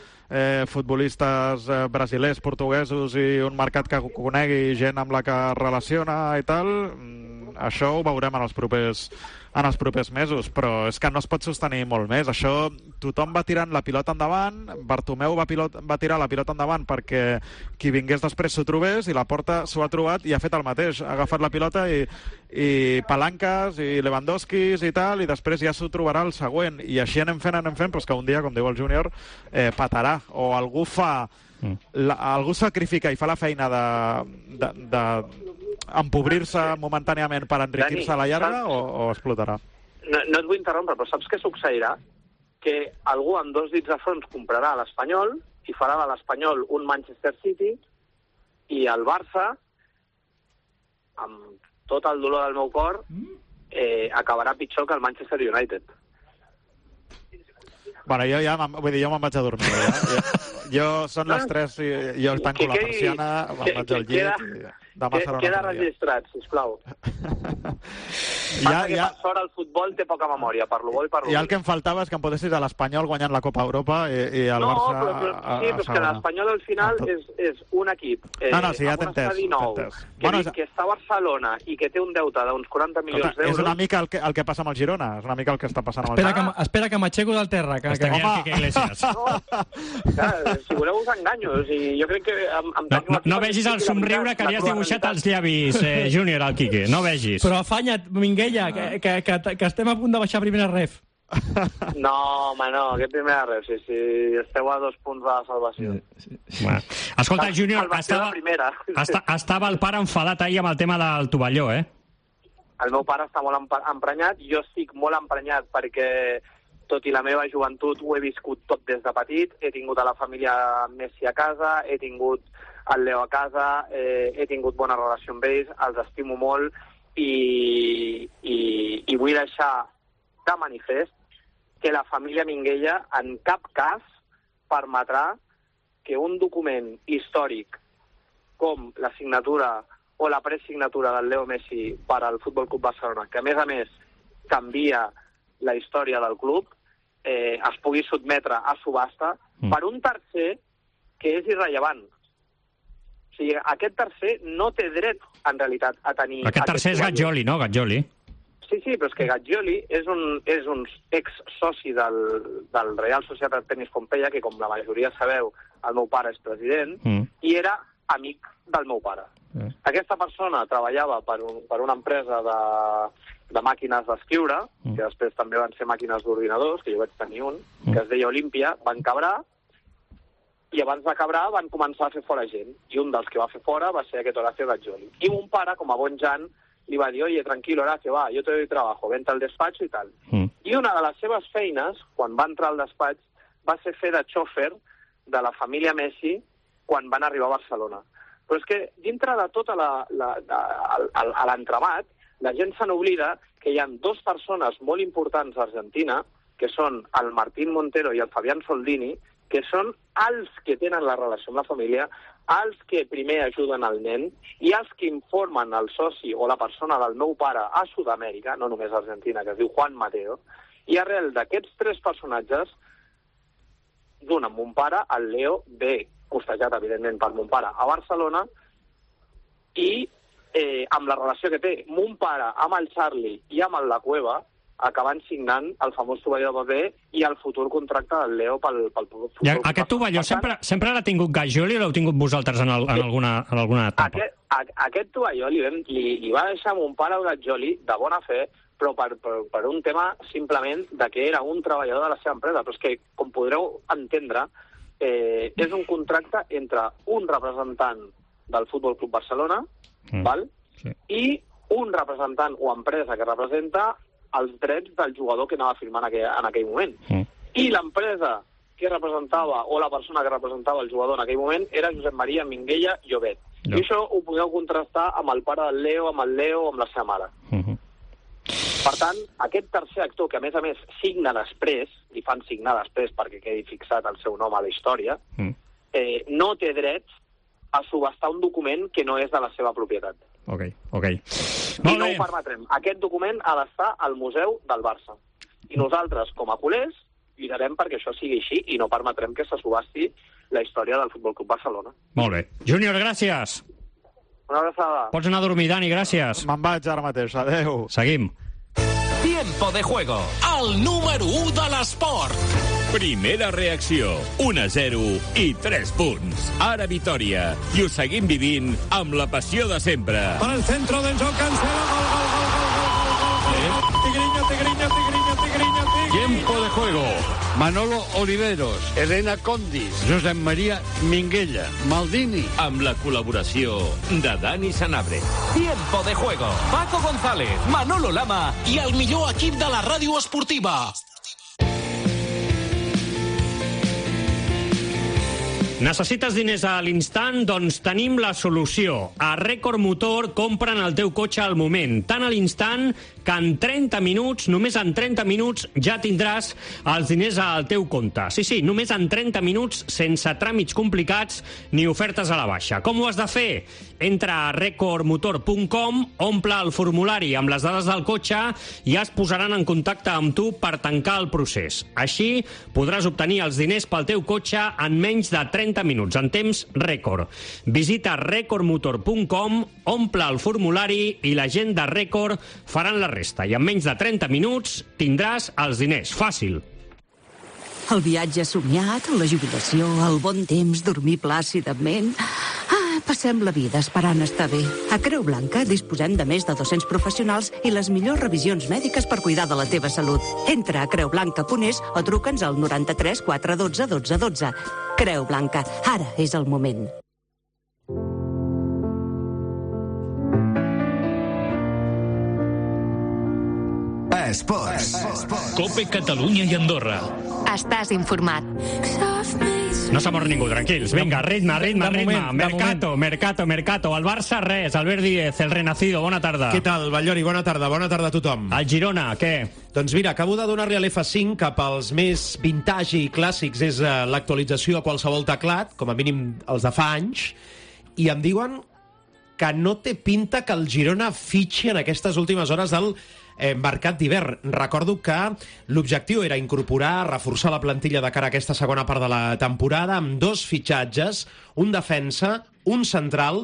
eh, futbolistes eh, brasilers, portuguesos i un mercat que conegui gent amb la que relaciona i tal, mm, això ho veurem en els propers en els propers mesos, però és que no es pot sostenir molt més. Això, tothom va tirant la pilota endavant, Bartomeu va, pilot, va tirar la pilota endavant perquè qui vingués després s'ho trobés, i la Porta s'ho ha trobat i ha fet el mateix. Ha agafat la pilota i, i Palancas i Lewandowskis i tal, i després ja s'ho trobarà el següent. I així anem fent, anem fent, però és que un dia, com diu el júnior, eh, patarà. O algú fa... La, algú sacrifica i fa la feina de... de, de empobrir-se momentàniament per enriquir-se a la llarga, o, o explotarà? No, no et vull interrompre, però saps què succeirà? Que algú amb dos dits de front comprarà l'Espanyol i farà de l'Espanyol un Manchester City, i el Barça, amb tot el dolor del meu cor, eh, acabarà pitjor que el Manchester United. Bueno, jo ja vull dir, jo me'n vaig a dormir. Ja. Jo, jo són les tres i jo tanco la persiana, me'n vaig al llit i demà serà una Queda registrat, sisplau. Ja, ja... Per sort el futbol té poca memòria, per lo bo i per lo I el que em faltava és que em potessis a l'Espanyol guanyant la Copa Europa i, i el no, Barça... Però, però, a, sí, però és que l'Espanyol al final és, és un equip eh, no, no, sí, ja amb un estadi nou, que, bueno, que està a Barcelona i que té un deute d'uns quaranta milions d'euros... És una mica el que, el que passa amb el Girona, és una mica el que està passant amb el Espera, que, espera que m'aixeco del terra. Que, que... Home, que Iglesias. No, clar, si voleu us enganyo. O sigui, jo crec que... Amb, amb no, no, no vegis el somriure que li has dibuixat als llavis, eh, Júnior, al Quique. No vegis. Però afanya't, Minguella, que, que, que, que estem a punt de baixar a primera ref. No, home, no, que primera ref, si, si esteu a dos punts de la salvació. Sí, sí. Bueno. Escolta, Júnior, estava, esta, estava el pare enfadat ahir amb el tema del tovalló, eh? El meu pare està molt emprenyat, jo estic molt emprenyat perquè, tot i la meva joventut, ho he viscut tot des de petit, he tingut a la família Messi a casa, he tingut el Leo a casa, eh, he tingut bona relació amb ells, els estimo molt, i, i, i vull deixar de manifest que la família Minguella en cap cas permetrà que un document històric com la signatura o la presignatura del Leo Messi per al Futbol Club Barcelona, que a més a més canvia la història del club, eh, es pugui sotmetre a subhasta mm. per un tercer que és irrellevant. O sigui, aquest tercer no té dret, en realitat, a tenir... Aquest tercer és Gaggioli, no? Gaggioli. Sí, sí, però és que Gaggioli és un, és un ex-soci del, del Real Societat Tenis Pompeia, que, com la majoria sabeu, el meu pare és president, Mm. i era amic del meu pare. Mm. Aquesta persona treballava per, un, per una empresa de, de màquines d'escriure, Mm. que després també van ser màquines d'ordinadors, que jo vaig tenir un, Mm. que es deia Olímpia, van cabrar, i abans de cabrar van començar a fer fora gent. I un dels que va fer fora va ser aquest Horacio Gaggioli. I mon pare, com a bon Jan, li va dir, oye, tranquilo, Horacio, va, yo te doy trabajo, vente al despacho i tal. Mm. I una de les seves feines, quan va entrar al despatx, va ser fer de xòfer de la família Messi quan van arribar a Barcelona. Però és que dintre de tota la, la, la, l'entramat, la gent se n'oblida que hi ha dues persones molt importants d'Argentina, que són el Martín Montero i el Fabián Soldini, que són els que tenen la relació amb la família, els que primer ajuden el nen i els que informen el soci o la persona del meu pare a Sud-amèrica, no només a Argentina, que es diu Juan Mateo, i arrel d'aquests tres personatges, d'un amb mon pare, el Leo ve costejat, evidentment, per mon pare a Barcelona, i eh, amb la relació que té mon pare amb el Charlie i amb el La Cueva, acabant signant el famós tovalló de paper i el futur contracte del Leo pel, pel futur. I aquest tovalló sempre, sempre l'ha tingut Gaggioli o l'heu tingut vosaltres en, el, en, alguna, en alguna etapa? Aquest, a, aquest tovalló li, vam, li, li va deixar mon pare el Gaggioli de bona fe, però per, per, per un tema simplement de que era un treballador de la seva empresa. Però és que, com podreu entendre, eh, és un contracte entre un representant del Futbol Club Barcelona, mm. val? Sí. I un representant o empresa que representa els drets del jugador que anava a firmar en aquell, en aquell moment. Mm. I l'empresa que representava, o la persona que representava el jugador en aquell moment, era Josep Maria Minguella Llobet. No. I això ho podeu contrastar amb el pare del Leo, amb el Leo, amb la seva mare. Mm-hmm. Per tant, aquest tercer actor, que a més a més signa després, li fan signar després perquè quedi fixat el seu nom a la història, mm. eh, no té drets a subhastar un document que no és de la seva propietat. Ok, ok. I no ho permetrem. Aquest document ha d'estar al Museu del Barça. I nosaltres, com a culers, lluitarem perquè això sigui així i no permetrem que se subhasti la història del Futbol Club Barcelona. Molt bé. Júnior, gràcies. Una abraçada. Pots anar a dormir, Dani, gràcies. Me'n vaig ara mateix, adeu. Seguim. Tiempo de juego, el número u de l'esport. Primera reacció, un a zero i tres punts. Ara Vitòria. I ho seguim vivint amb la passió de sempre. Per el centro del joc, Cancelo, gol, gol, gol, gol, gol, gol, Tigriño, Tigriño, Tigriño, Tigriño, Tigriño. Tiempo de juego. Manolo Oliveros, Elena Condis, Josep Maria Minguella, Maldini. Amb la col·laboració de Dani Sanabria. Tiempo de juego. Paco González, Manolo Lama i el millor equip de la ràdio esportiva. Necessites diners a l'instant? Doncs tenim la solució. A Record Motor compren el teu cotxe al moment, tan a l'instant que en trenta minuts, només en trenta minuts, ja tindràs els diners al teu compte. Sí, sí, només en trenta minuts, sense tràmits complicats ni ofertes a la baixa. Com ho has de fer? Entra a record motor punt com, omple el formulari amb les dades del cotxe i es posaran en contacte amb tu per tancar el procés. Així podràs obtenir els diners pel teu cotxe en menys de trenta minuts, en temps rècord. Visita record motor punt com, omple el formulari i la gent de Record faran la resta. I en menys de trenta minuts tindràs els diners. Fàcil. El viatge somiat, la jubilació, el bon temps, dormir plàcidament... Ah, passem la vida esperant estar bé. A Creu Blanca disposem de més de dos-cents professionals i les millors revisions mèdiques per cuidar de la teva salut. Entra a creu blanca punt es o truca'ns al noranta-tres quatre dotze dotze dotze. Creu Blanca, ara és el moment. Esports. Cope Catalunya i Andorra. Estàs informat. No s'ha mort ningú, tranquils. Vinga, ritme, ritme, de ritme. moment, Mercato, mercato, mercato. El Barça, res. Albert Díez, el Renacido, bona tarda. Què tal, Ballori? Bona tarda, bona tarda a tothom. El Girona, què? Doncs mira, acabo de donar-li a l'F cinc cap als més vintage i clàssics. És uh, l'actualització a qualsevol teclat, com a mínim els de fa anys, i em diuen que no té pinta que el Girona fitxi en aquestes últimes hores del eh, mercat d'hivern. Recordo que l'objectiu era incorporar, reforçar la plantilla de cara a aquesta segona part de la temporada amb dos fitxatges, un defensa, un central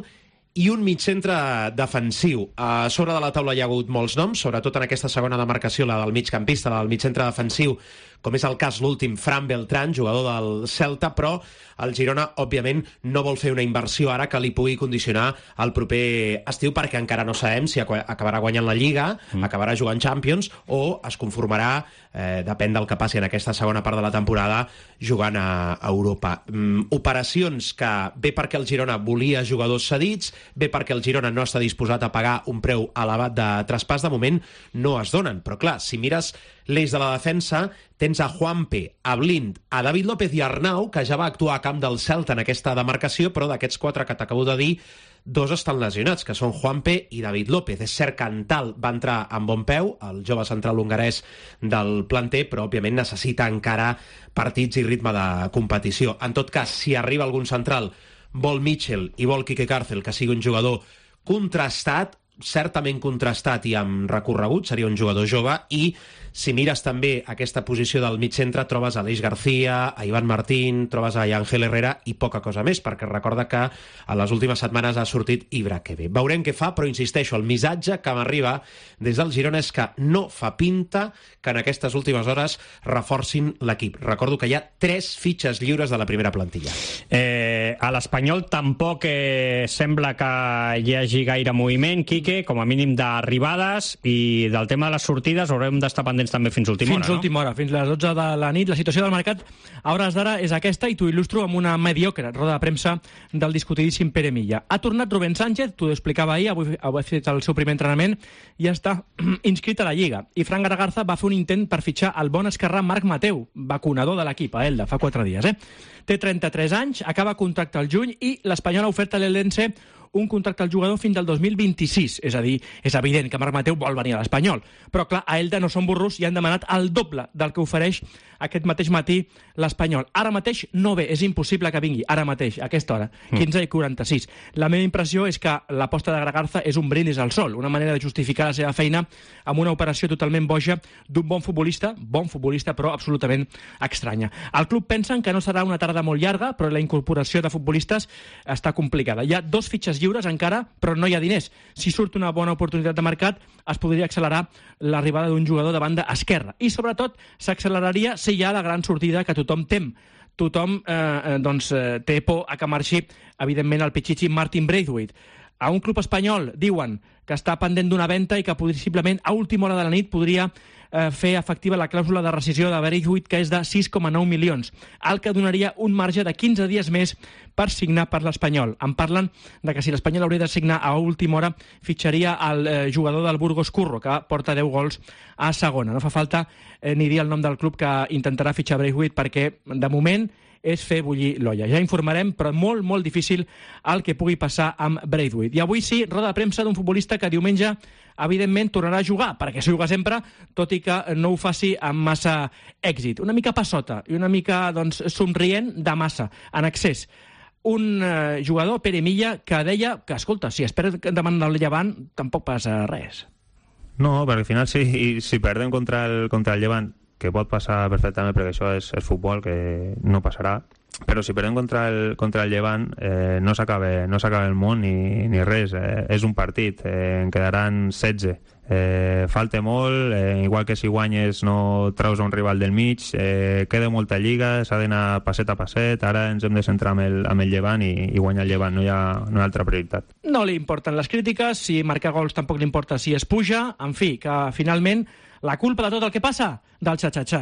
i un mitjantre defensiu. A sobre de la taula hi ha hagut molts noms, sobretot en aquesta segona demarcació, la del migcampista, la del mitjantre defensiu, com és el cas l'últim, Fran Beltrán, jugador del Celta, però el Girona, òbviament, no vol fer una inversió ara que li pugui condicionar el proper estiu, perquè encara no sabem si acabarà guanyant la Lliga, mm. acabarà jugant Champions, o es conformarà, eh, depèn del que passi en aquesta segona part de la temporada, jugant a, a Europa. Mm, operacions que ve perquè el Girona volia jugadors cedits, ve perquè el Girona no està disposat a pagar un preu elevat de traspàs, de moment no es donen. Però clar, si mires l'eix de la defensa, tens a Juanpe, a Blind, a David López i a Arnau, que ja va actuar a camp del Celta en aquesta demarcació, però d'aquests quatre que t'acabo de dir, dos estan lesionats, que són Juanpe i David López. És cert que Antal va entrar amb bon peu, el jove central hongarès del planter, però òbviament necessita encara partits i ritme de competició. En tot cas, si arriba algun central, vol Mitchell i vol Quique Cárcel, que sigui un jugador contrastat, certament contrastat i amb recorregut, seria un jugador jove, i si mires també aquesta posició del mig centre, trobes a Aleix García, a Iván Martín, trobes a Ángel Herrera i poca cosa més, perquè recorda que a les últimes setmanes ha sortit Ibra Kebe. Veurem què fa, però insisteixo, el missatge que m'arriba des del Girona és que no fa pinta que en aquestes últimes hores reforcin l'equip. Recordo que hi ha tres fitxes lliures de la primera plantilla. Eh, a l'Espanyol tampoc eh, sembla que hi hagi gaire moviment, Quique, com a mínim d'arribades, i del tema de les sortides haurem d'estar pendents també fins a última fins hora, última no? hora, fins a les dotze de la nit. La situació del mercat a hores d'ara és aquesta, i t'ho il·lustro amb una mediocre roda de premsa del discutidíssim Pere Milla. Ha tornat Rubén Sánchez, t'ho explicava ahir, avui ha fet el seu primer entrenament i ja està inscrit a la Lliga. I Fran Garagarza va fer un intent per fitxar el bon esquerrà Marc Mateu, vacunador de l'equip, a Elda, fa quatre dies. Eh? Té trenta-tres anys, acaba contracte al juny i l'Espanyol ha ofert a l'Eldense un contracte al jugador fins al dos mil vint-i-sis. És a dir, és evident que Marc Mateu vol venir a l'Espanyol. Però, clar, a Elda no són burros i han demanat el doble del que ofereix aquest mateix matí l'Espanyol. Ara mateix no ve, és impossible que vingui, ara mateix, a aquesta hora, quinze i quaranta-sis. La meva impressió és que l'aposta de Garagarza és un brindis al sol, una manera de justificar la seva feina amb una operació totalment boja d'un bon futbolista, bon futbolista, però absolutament estranya. El club pensen que no serà una tarda molt llarga, però la incorporació de futbolistes està complicada. Hi ha dos fitxes lliures encara, però no hi ha diners. Si surt una bona oportunitat de mercat, es podria accelerar l'arribada d'un jugador de banda esquerra. I, sobretot, s'acceleraria si hi ha la gran sortida que tothom tem. Tothom eh, doncs, eh, té por a que marxi, evidentment, el pitxitxi Martin Braithwaite. A un club espanyol diuen que està pendent d'una venda i que possiblement a última hora de la nit podria eh, fer efectiva la clàusula de rescisió de Braithwaite, que és de sis coma nou milions, el que donaria un marge de quinze dies més per signar per l'Espanyol. En parlen de que si l'Espanyol hauria de signar a última hora, fitxaria el eh, jugador del Burgos Curro, que porta deu gols a segona. No fa falta eh, ni dir el nom del club que intentarà fitxar Braithwaite, perquè de moment és fer bullir l'olla. Ja informarem, però molt, molt difícil el que pugui passar amb Braithwaite. I avui sí, roda de premsa d'un futbolista que diumenge, evidentment, tornarà a jugar, perquè juga sempre, tot i que no ho faci amb massa èxit. Una mica passota i una mica, doncs, somrient de massa, en excés. Un eh, jugador, Pere Milla, que deia que, escolta, si espera davant del Llevant, tampoc passa res. No, perquè al final si, si perdem contra el, contra el Llevant, que pot passar perfectament perquè això és, és futbol, que no passarà, però si perdem contra el, contra el Llevant eh, no s'acaba no s'acaba el món ni, ni res, eh, és un partit, eh, en quedaran setze, eh, falta molt, eh, igual que si guanyes no traus un rival del mig, eh, queda molta lliga, s'ha d'anar passet a passet, ara ens hem de centrar amb el, amb el Llevant i, i guanyar el Llevant, no hi ha, no hi ha altra prioritat. No li importen les crítiques, si marcar gols tampoc li importa si es puja, en fi, que finalment la culpa de tot el que pasa del cha-cha-cha.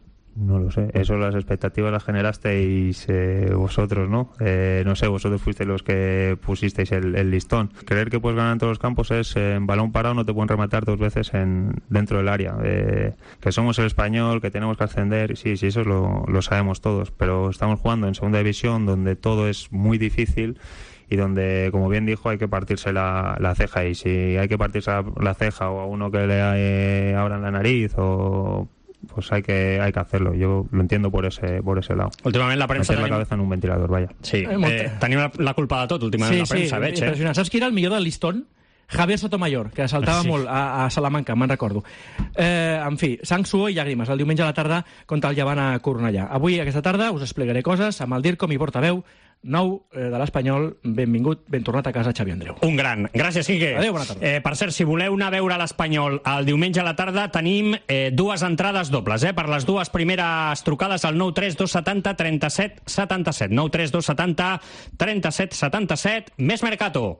No lo sé, eso las expectativas las generasteis eh, vosotros, ¿no? Eh, no sé, vosotros fuisteis los que pusisteis el, el listón. Creer que puedes ganar en todos los campos es, eh, en balón parado no te pueden rematar dos veces en, dentro del área. Eh, que somos el Español, que tenemos que ascender, sí, sí, eso lo, lo sabemos todos, pero estamos jugando en segunda división donde todo es muy difícil y donde, como bien dijo, hay que partirse la, la ceja, y si hay que partirse la, la ceja o a uno que le eh, abran la nariz o... pues hay que hay que hacerlo. Yo lo entiendo por ese por ese lado. Últimament la premsa... Meter la cabeza en un ventilador, vaya. Sí, eh, tenim la, la culpa de tot últimament, sí, la premsa, sí, veig, eh? Impressionant. Saps qui era el millor del listón? Javier Sotomayor, que saltava sí. molt a, a Salamanca, me'n recordo. Eh, en fi, sang, suor i llàgrimes, el diumenge a la tarda contra el Llevant a Cornellà. Avui, aquesta tarda, us explicaré coses amb el DIRCOM i portaveu nou eh, de l'Espanyol. Benvingut, ben tornat a casa, Xavi Andreu. Un gran. Gràcies, Quique. Adéu, bona tarda. Eh, per cert, si voleu anar a veure l'Espanyol el diumenge a la tarda, tenim eh, dues entrades dobles, eh, per les dues primeres trucades al nou tres dos setanta trenta-set setanta-set. nou tres dos setanta trenta-set setanta-set. Més Mercato.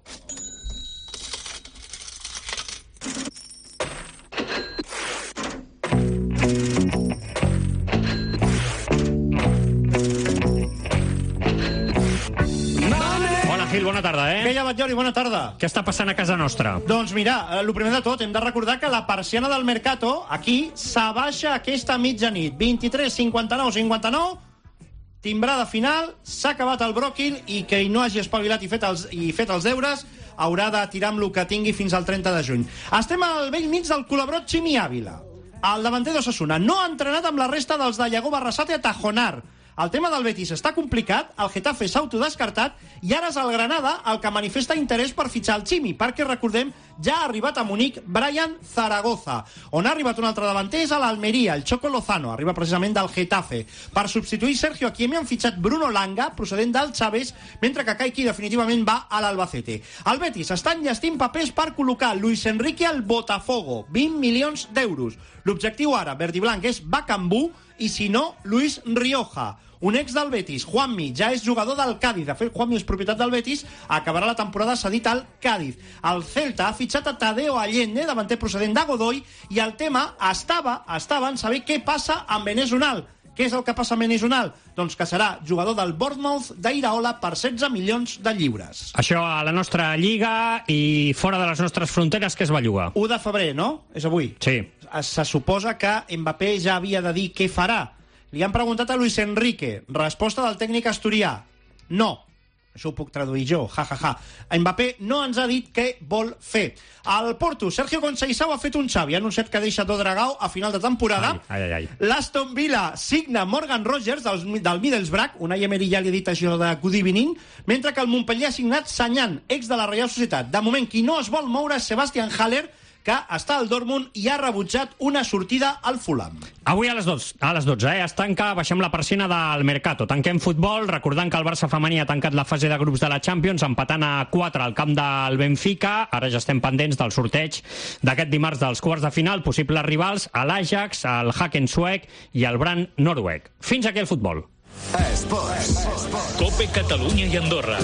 Bona tarda, eh? Què hi ha, Batllori? Bona tarda. Què està passant a casa nostra? Doncs mira, el primer de tot, hem de recordar que la persiana del Mercato, aquí, s'abaixa aquesta mitjanit. vint-i-tres cinquanta-nou cinquanta-nou, timbrada final, s'ha acabat el bròquil i que no hagi espavilat i fet els, i fet els deures haurà de tirar amb el que tingui fins al trenta de juny. Estem al vell mig del culabrot Ximi Ávila. El davanter d'Osasuna no ha entrenat amb la resta dels de Llagó, Barrasate a Tajonar. El tema del Betis està complicat, el Getafe s'ha autodescartat i ara és el Granada el que manifesta interès per fitxar el Ximi, perquè, recordem, ja ha arribat a Munic Brian Zaragoza. On ha arribat un altre davanter és a l'Almeria, el Choco Lozano, arriba precisament del Getafe. Per substituir Sergio Akiemi han fitxat Bruno Langa, procedent del Chávez, mentre que Kaiki definitivament va a l'Albacete. El Betis està enllestint papers per col·locar Luis Enrique al Botafogo, vint milions d'euros. L'objectiu ara, verd i blanc, és Bacambú i, si no, Luis Rioja. Un ex del Betis, Juanmi, ja és jugador del Cádiz. De fet, Juanmi és propietat del Betis, acabarà la temporada cedit al Cádiz. El Celta ha fitxat a Tadeo Allende, davanter procedent de Godoy, i el tema estava, estava en saber què passa amb Enes Unal. Què és el que passa amb Enes Unal? Doncs que serà jugador del Bournemouth d'Iraola per setze milions de lliures. Això a la nostra lliga i fora de les nostres fronteres, què es va llogar? u de febrer, no? És avui. Sí. Se suposa que Mbappé ja havia de dir què farà. Li han preguntat a Luis Enrique. Resposta del tècnic asturià. No. Això ho puc traduir jo, ja, ja, ja. Mbappé no ens ha dit què vol fer. Al Porto, Sergio Conceição ha fet un Xavi, ha anunciat que deixa Dodragao a final de temporada. Ai, ai, ai. L'Aston Villa signa Morgan Rogers del, del Middlesbrough, Unai Emery ja li ha dit això de good evening, mentre que el Montpellier ha signat Sanyan, ex de la Reial Societat. De moment, qui no es vol moure és Sebastian Haller, que està al Dortmund i ha rebutjat una sortida al Fulham. Avui a les dotze, a les dotze eh, es tanca, baixem la persiana del Mercato. Tanquem futbol, recordant que el Barça femení ha tancat la fase de grups de la Champions, empatant a quatre al camp del Benfica. Ara ja estem pendents del sorteig d'aquest dimarts dels quarts de final, possibles rivals a l'Ajax, el Haken suec i el Brann noruec. Fins aquí el futbol. Esports. Cope Catalunya i Andorra.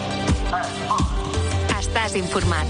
Estàs informat.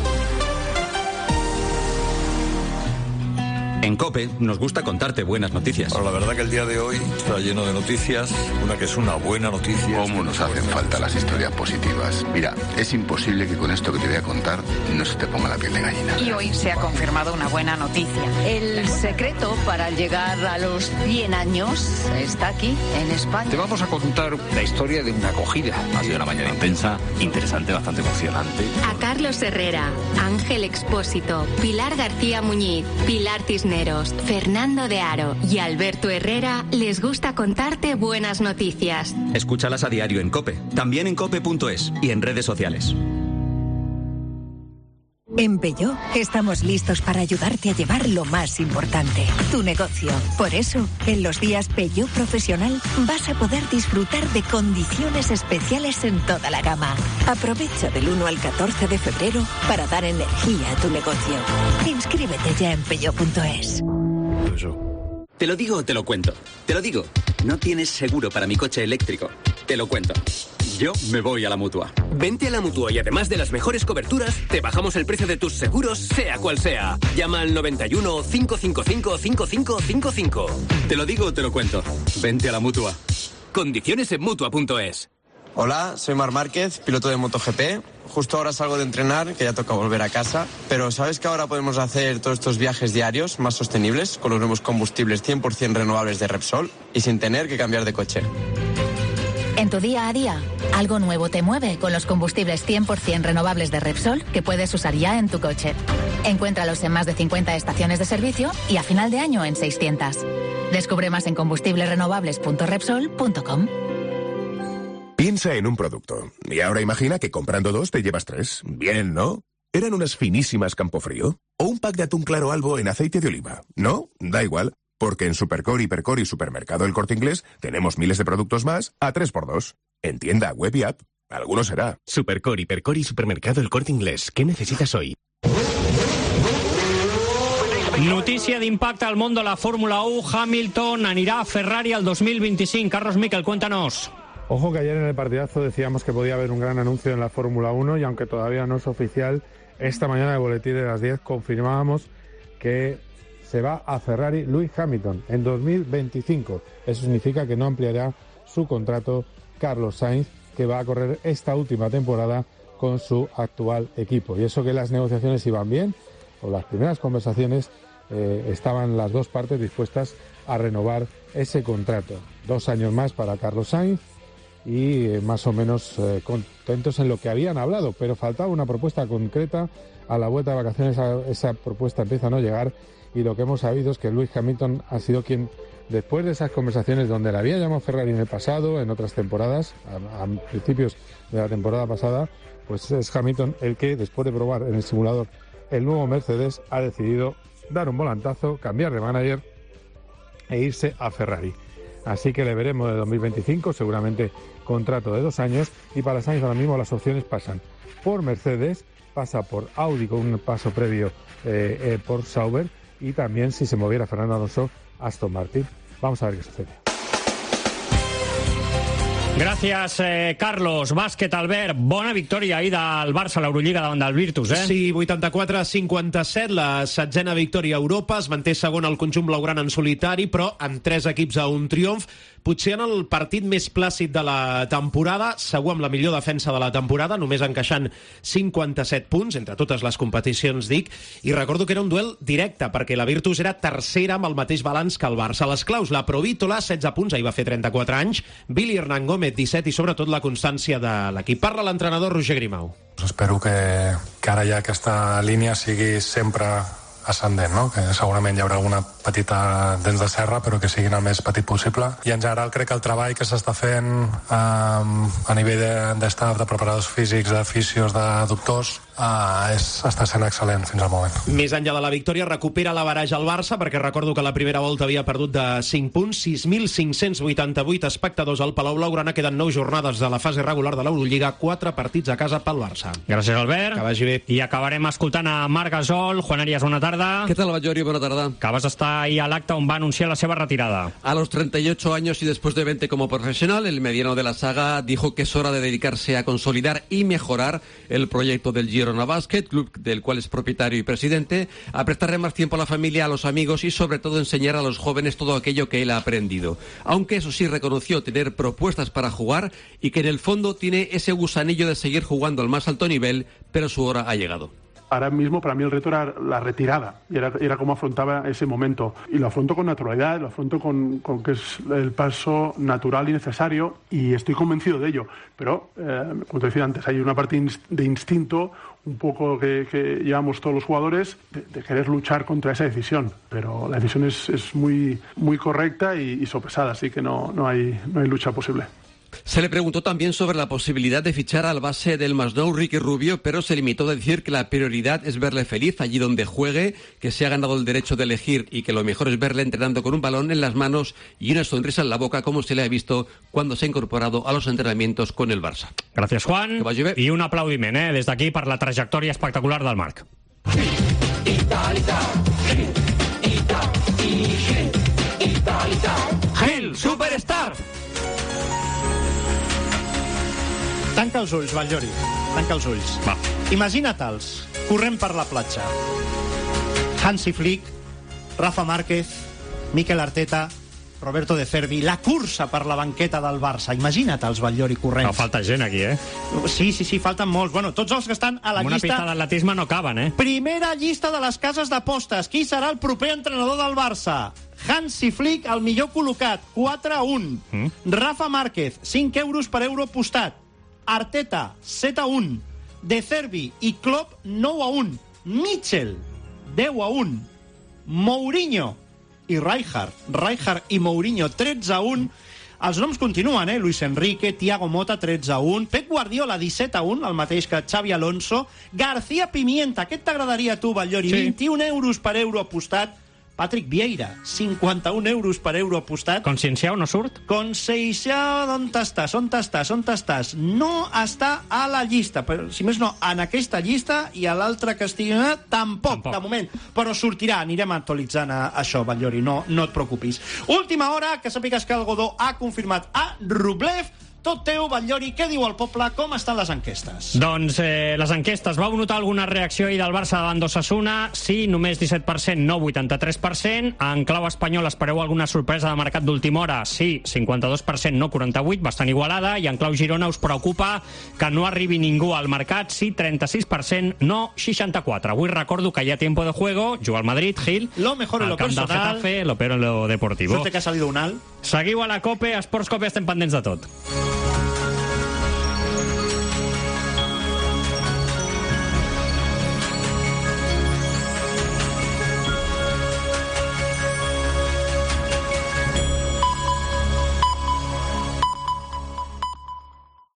En COPE nos gusta contarte buenas noticias. Pero la verdad que el día de hoy está lleno de noticias. Una que es una buena noticia. ¿Cómo nos hacen falta las historias positivas? Mira, es imposible que con esto que te voy a contar no se te ponga la piel de gallina. Y hoy se ha confirmado una buena noticia. El secreto para llegar a los cien años está aquí, en España. Te vamos a contar la historia de una acogida. Ha sido una mañana intensa, interesante, bastante emocionante. A Carlos Herrera, Ángel Expósito, Pilar García Muñiz, Pilar Tisneros, Fernando de Aro y Alberto Herrera les gusta contarte buenas noticias. Escúchalas a diario en COPE, también en cope punto es y en redes sociales. En Peugeot estamos listos para ayudarte a llevar lo más importante, tu negocio. Por eso, en los días Peugeot Profesional vas a poder disfrutar de condiciones especiales en toda la gama. Aprovecha del uno al catorce de febrero para dar energía a tu negocio. Inscríbete ya en peugeot punto es. Te lo digo o te lo cuento. Te lo digo. No tienes seguro para mi coche eléctrico. Te lo cuento. Yo me voy a la Mutua. Vente a la Mutua y además de las mejores coberturas, te bajamos el precio de tus seguros, sea cual sea. Llama al noventa y uno, cinco cinco cinco, cinco cinco cinco cinco. Te lo digo o te lo cuento. Vente a la Mutua. Condiciones en Mutua punto es. Hola, soy Marc Márquez, piloto de MotoGP. Justo ahora salgo de entrenar, que ya toca volver a casa. Pero ¿sabes que ahora podemos hacer todos estos viajes diarios más sostenibles con los nuevos combustibles cien por ciento renovables de Repsol y sin tener que cambiar de coche? En tu día a día, algo nuevo te mueve con los combustibles cien por ciento renovables de Repsol que puedes usar ya en tu coche. Encuéntralos en más de cincuenta estaciones de servicio y a final de año en seiscientas. Descubre más en combustibles renovables punto repsol punto com. Piensa en un producto. Y ahora imagina que comprando dos te llevas tres. Bien, ¿no? ¿Eran unas finísimas Campofrío? ¿O un pack de atún claro Albo en aceite de oliva? ¿No? Da igual. Porque en Supercore, Hipercore y Supermercado El Corte Inglés tenemos miles de productos más a tres por dos. En tienda, web y app. Alguno será. Supercore, Hipercore y Supermercado El Corte Inglés. ¿Qué necesitas hoy? Notícia d'impacte al món de la Fórmula uno. Hamilton anirà a Ferrari al dos mil veinticinco. Carlos Miquel, cuéntanos. Ojo que ayer en el partidazo decíamos que podía haber un gran anuncio en la Fórmula uno y aunque todavía no es oficial, esta mañana en el boletín de las diez confirmábamos que se va a Ferrari Lewis Hamilton en dos mil veinticinco. Eso significa que no ampliará su contrato Carlos Sainz, que va a correr esta última temporada con su actual equipo. Y eso que las negociaciones iban bien, o las primeras conversaciones, eh, estaban las dos partes dispuestas a renovar ese contrato. Dos años más para Carlos Sainz y eh, más o menos eh, contentos en lo que habían hablado, pero faltaba una propuesta concreta. A la vuelta de vacaciones esa, esa propuesta empieza a no llegar y lo que hemos sabido es que Lewis Hamilton ha sido quien, después de esas conversaciones donde le había llamado Ferrari en el pasado, en otras temporadas, a, a principios de la temporada pasada, pues es Hamilton el que, después de probar en el simulador el nuevo Mercedes, ha decidido dar un volantazo, cambiar de manager e irse a Ferrari. Así que le veremos de dos mil veinticinco, seguramente contrato de dos años, y para Sainz ahora mismo las opciones pasan por Mercedes, pasa por Audi con un paso previo eh, eh, por Sauber, y también, si se moviera Fernando Alonso, Aston Martin. Vamos a ver qué sucede. Gràcies, eh, Carlos. Bàsquet, Albert. Bona victòria ahir del Barça a l'Eurolliga davant del Virtus, eh? Sí, vuitanta-quatre a cinquanta-set, la setzena victòria a Europa. Es manté segon el conjunt blaugrana en solitari, però amb tres equips a un triomf. Potser en el partit més plàcid de la temporada, segur amb la millor defensa de la temporada, només encaixant cinquanta-set punts, entre totes les competicions, dic, i recordo que era un duel directe, perquè la Virtus era tercera amb el mateix balanç que el Barça. Les claus, la Provítola, setze punts, ahir va fer trenta-quatre anys, Billy Hernán Gómez, disset, i sobretot la constància de l'equip. Parla l'entrenador Roger Grimau. Espero que, que ara ja aquesta línia sigui sempre ascendent, no? Que segurament hi haurà alguna petita dents de serra, però que siguin el més petit possible. I en general crec que el treball que s'està fent eh, a nivell de, de staff, de preparadors físics, de fisios, de doctors, eh, és, està sent excel·lent fins al moment. Més enllà de la victòria, recupera l'average al Barça, perquè recordo que la primera volta havia perdut de cinc punts, sis mil cinc-cents vuitanta-vuit espectadors al Palau Blaugrana. Queden nou jornades de la fase regular de l'Eurolliga, quatre partits a casa pel Barça. Gràcies, Albert. Que vagi bé. I acabarem escoltant a Marc Gasol. Juan Arias, bona tarda. ¿Qué tal, Ballori? Buena tarde. Que vas estar ahí al acta on va anunciar la seva retirada. A los treinta y ocho años y después de veinte como profesional, el mediano de la saga dijo que es hora de dedicarse a consolidar y mejorar el proyecto del Girona Basket, club del cual es propietario y presidente, a prestarle más tiempo a la familia, a los amigos y sobre todo enseñar a los jóvenes todo aquello que él ha aprendido. Aunque eso sí reconoció tener propuestas para jugar y que en el fondo tiene ese gusanillo de seguir jugando al más alto nivel, pero su hora ha llegado. Ahora mismo para mí el reto era la retirada y era, era cómo afrontaba ese momento, y lo afronto con naturalidad, lo afronto con, con que es el paso natural y necesario, y estoy convencido de ello, pero eh, como te decía antes, hay una parte de instinto un poco que, que llevamos todos los jugadores de, de querer luchar contra esa decisión, pero la decisión es, es muy, muy correcta y, y sopesada, así que no, no, hay, no hay lucha posible. Se le preguntó también sobre la posibilidad de fichar al base del Masnou, Ricky Rubio, pero se limitó a decir que la prioridad es verle feliz allí donde juegue, que se ha ganado el derecho de elegir y que lo mejor es verle entrenando con un balón en las manos y una sonrisa en la boca, como se le ha visto cuando se ha incorporado a los entrenamientos con el Barça. Gràcies, Juan. I un aplaudiment, eh, des d'aquí per la trajectòria espectacular del Marc. Gil, Superstar! Tanca els ulls, Batllori. Tanca els ulls. Va. Imagina't-els, corrent per la platja. Hansi Flick, Rafa Márquez, Mikel Arteta, Roberto De Zerbi, la cursa per la banqueta del Barça. Imagina't-els, Batllori, corrents. No, falta gent aquí, eh? Sí, sí, sí, falten molts. Bueno, tots els que estan a la Amb una llista... pista d'atletisme no caben, eh? Primera llista de les cases d'apostes. Qui serà el proper entrenador del Barça? Hansi Flick, el millor col·locat, quatre a un. Mm. Rafa Márquez, cinc euros per euro apostat. Arteta, set a un. De Zerbi i Klopp, nou a un. Mitchell, deu a un. Mourinho i Rijkaard. Rijkaard i Mourinho, tretze a un. Els noms continuen, eh? Luis Enrique, Thiago Motta, tretze a un. Pep Guardiola, disset a un, el mateix que Xavi Alonso. García Pimienta, aquest t'agradaria a tu, Batllori, sí. vint i un euros per euro apostat. Patrick Vieira, cinquanta-un euros per euro apostat. Conscienciao no surt? Conscienciao, on estàs, on estàs, on estàs? No està a la llista, però, si més no, en aquesta llista, i a l'altra que estigui tampoc, tampoc, de moment. Però sortirà, anirem actualitzant a, a això, Batllori, no, no et preocupis. Última hora, que sàpigues que el Godó ha confirmat a Rublev. Tot teu, Batllori, què diu el poble? Com estan les enquestes? Doncs eh, les enquestes. Vau notar alguna reacció ahir del Barça davant d'Osasuna? Sí, només disset per cent, no vuitanta-tres per cent. En clau espanyol espereu alguna sorpresa de mercat d'última hora? Sí, cinquanta-dos per cent, no quaranta-vuit, bastant igualada. I en clau Girona us preocupa que no arribi ningú al mercat? Sí, trenta-sis per cent, no seixanta-quatre. Avui recordo que hi ha tiempo de juego, juga al Madrid, Gil, lo mejor en lo personal, Getafe, lo peor en lo deportivo. Suerte que ha salido un alt. Seguiu a la COPE, a Sports COPE estem pendents de tot.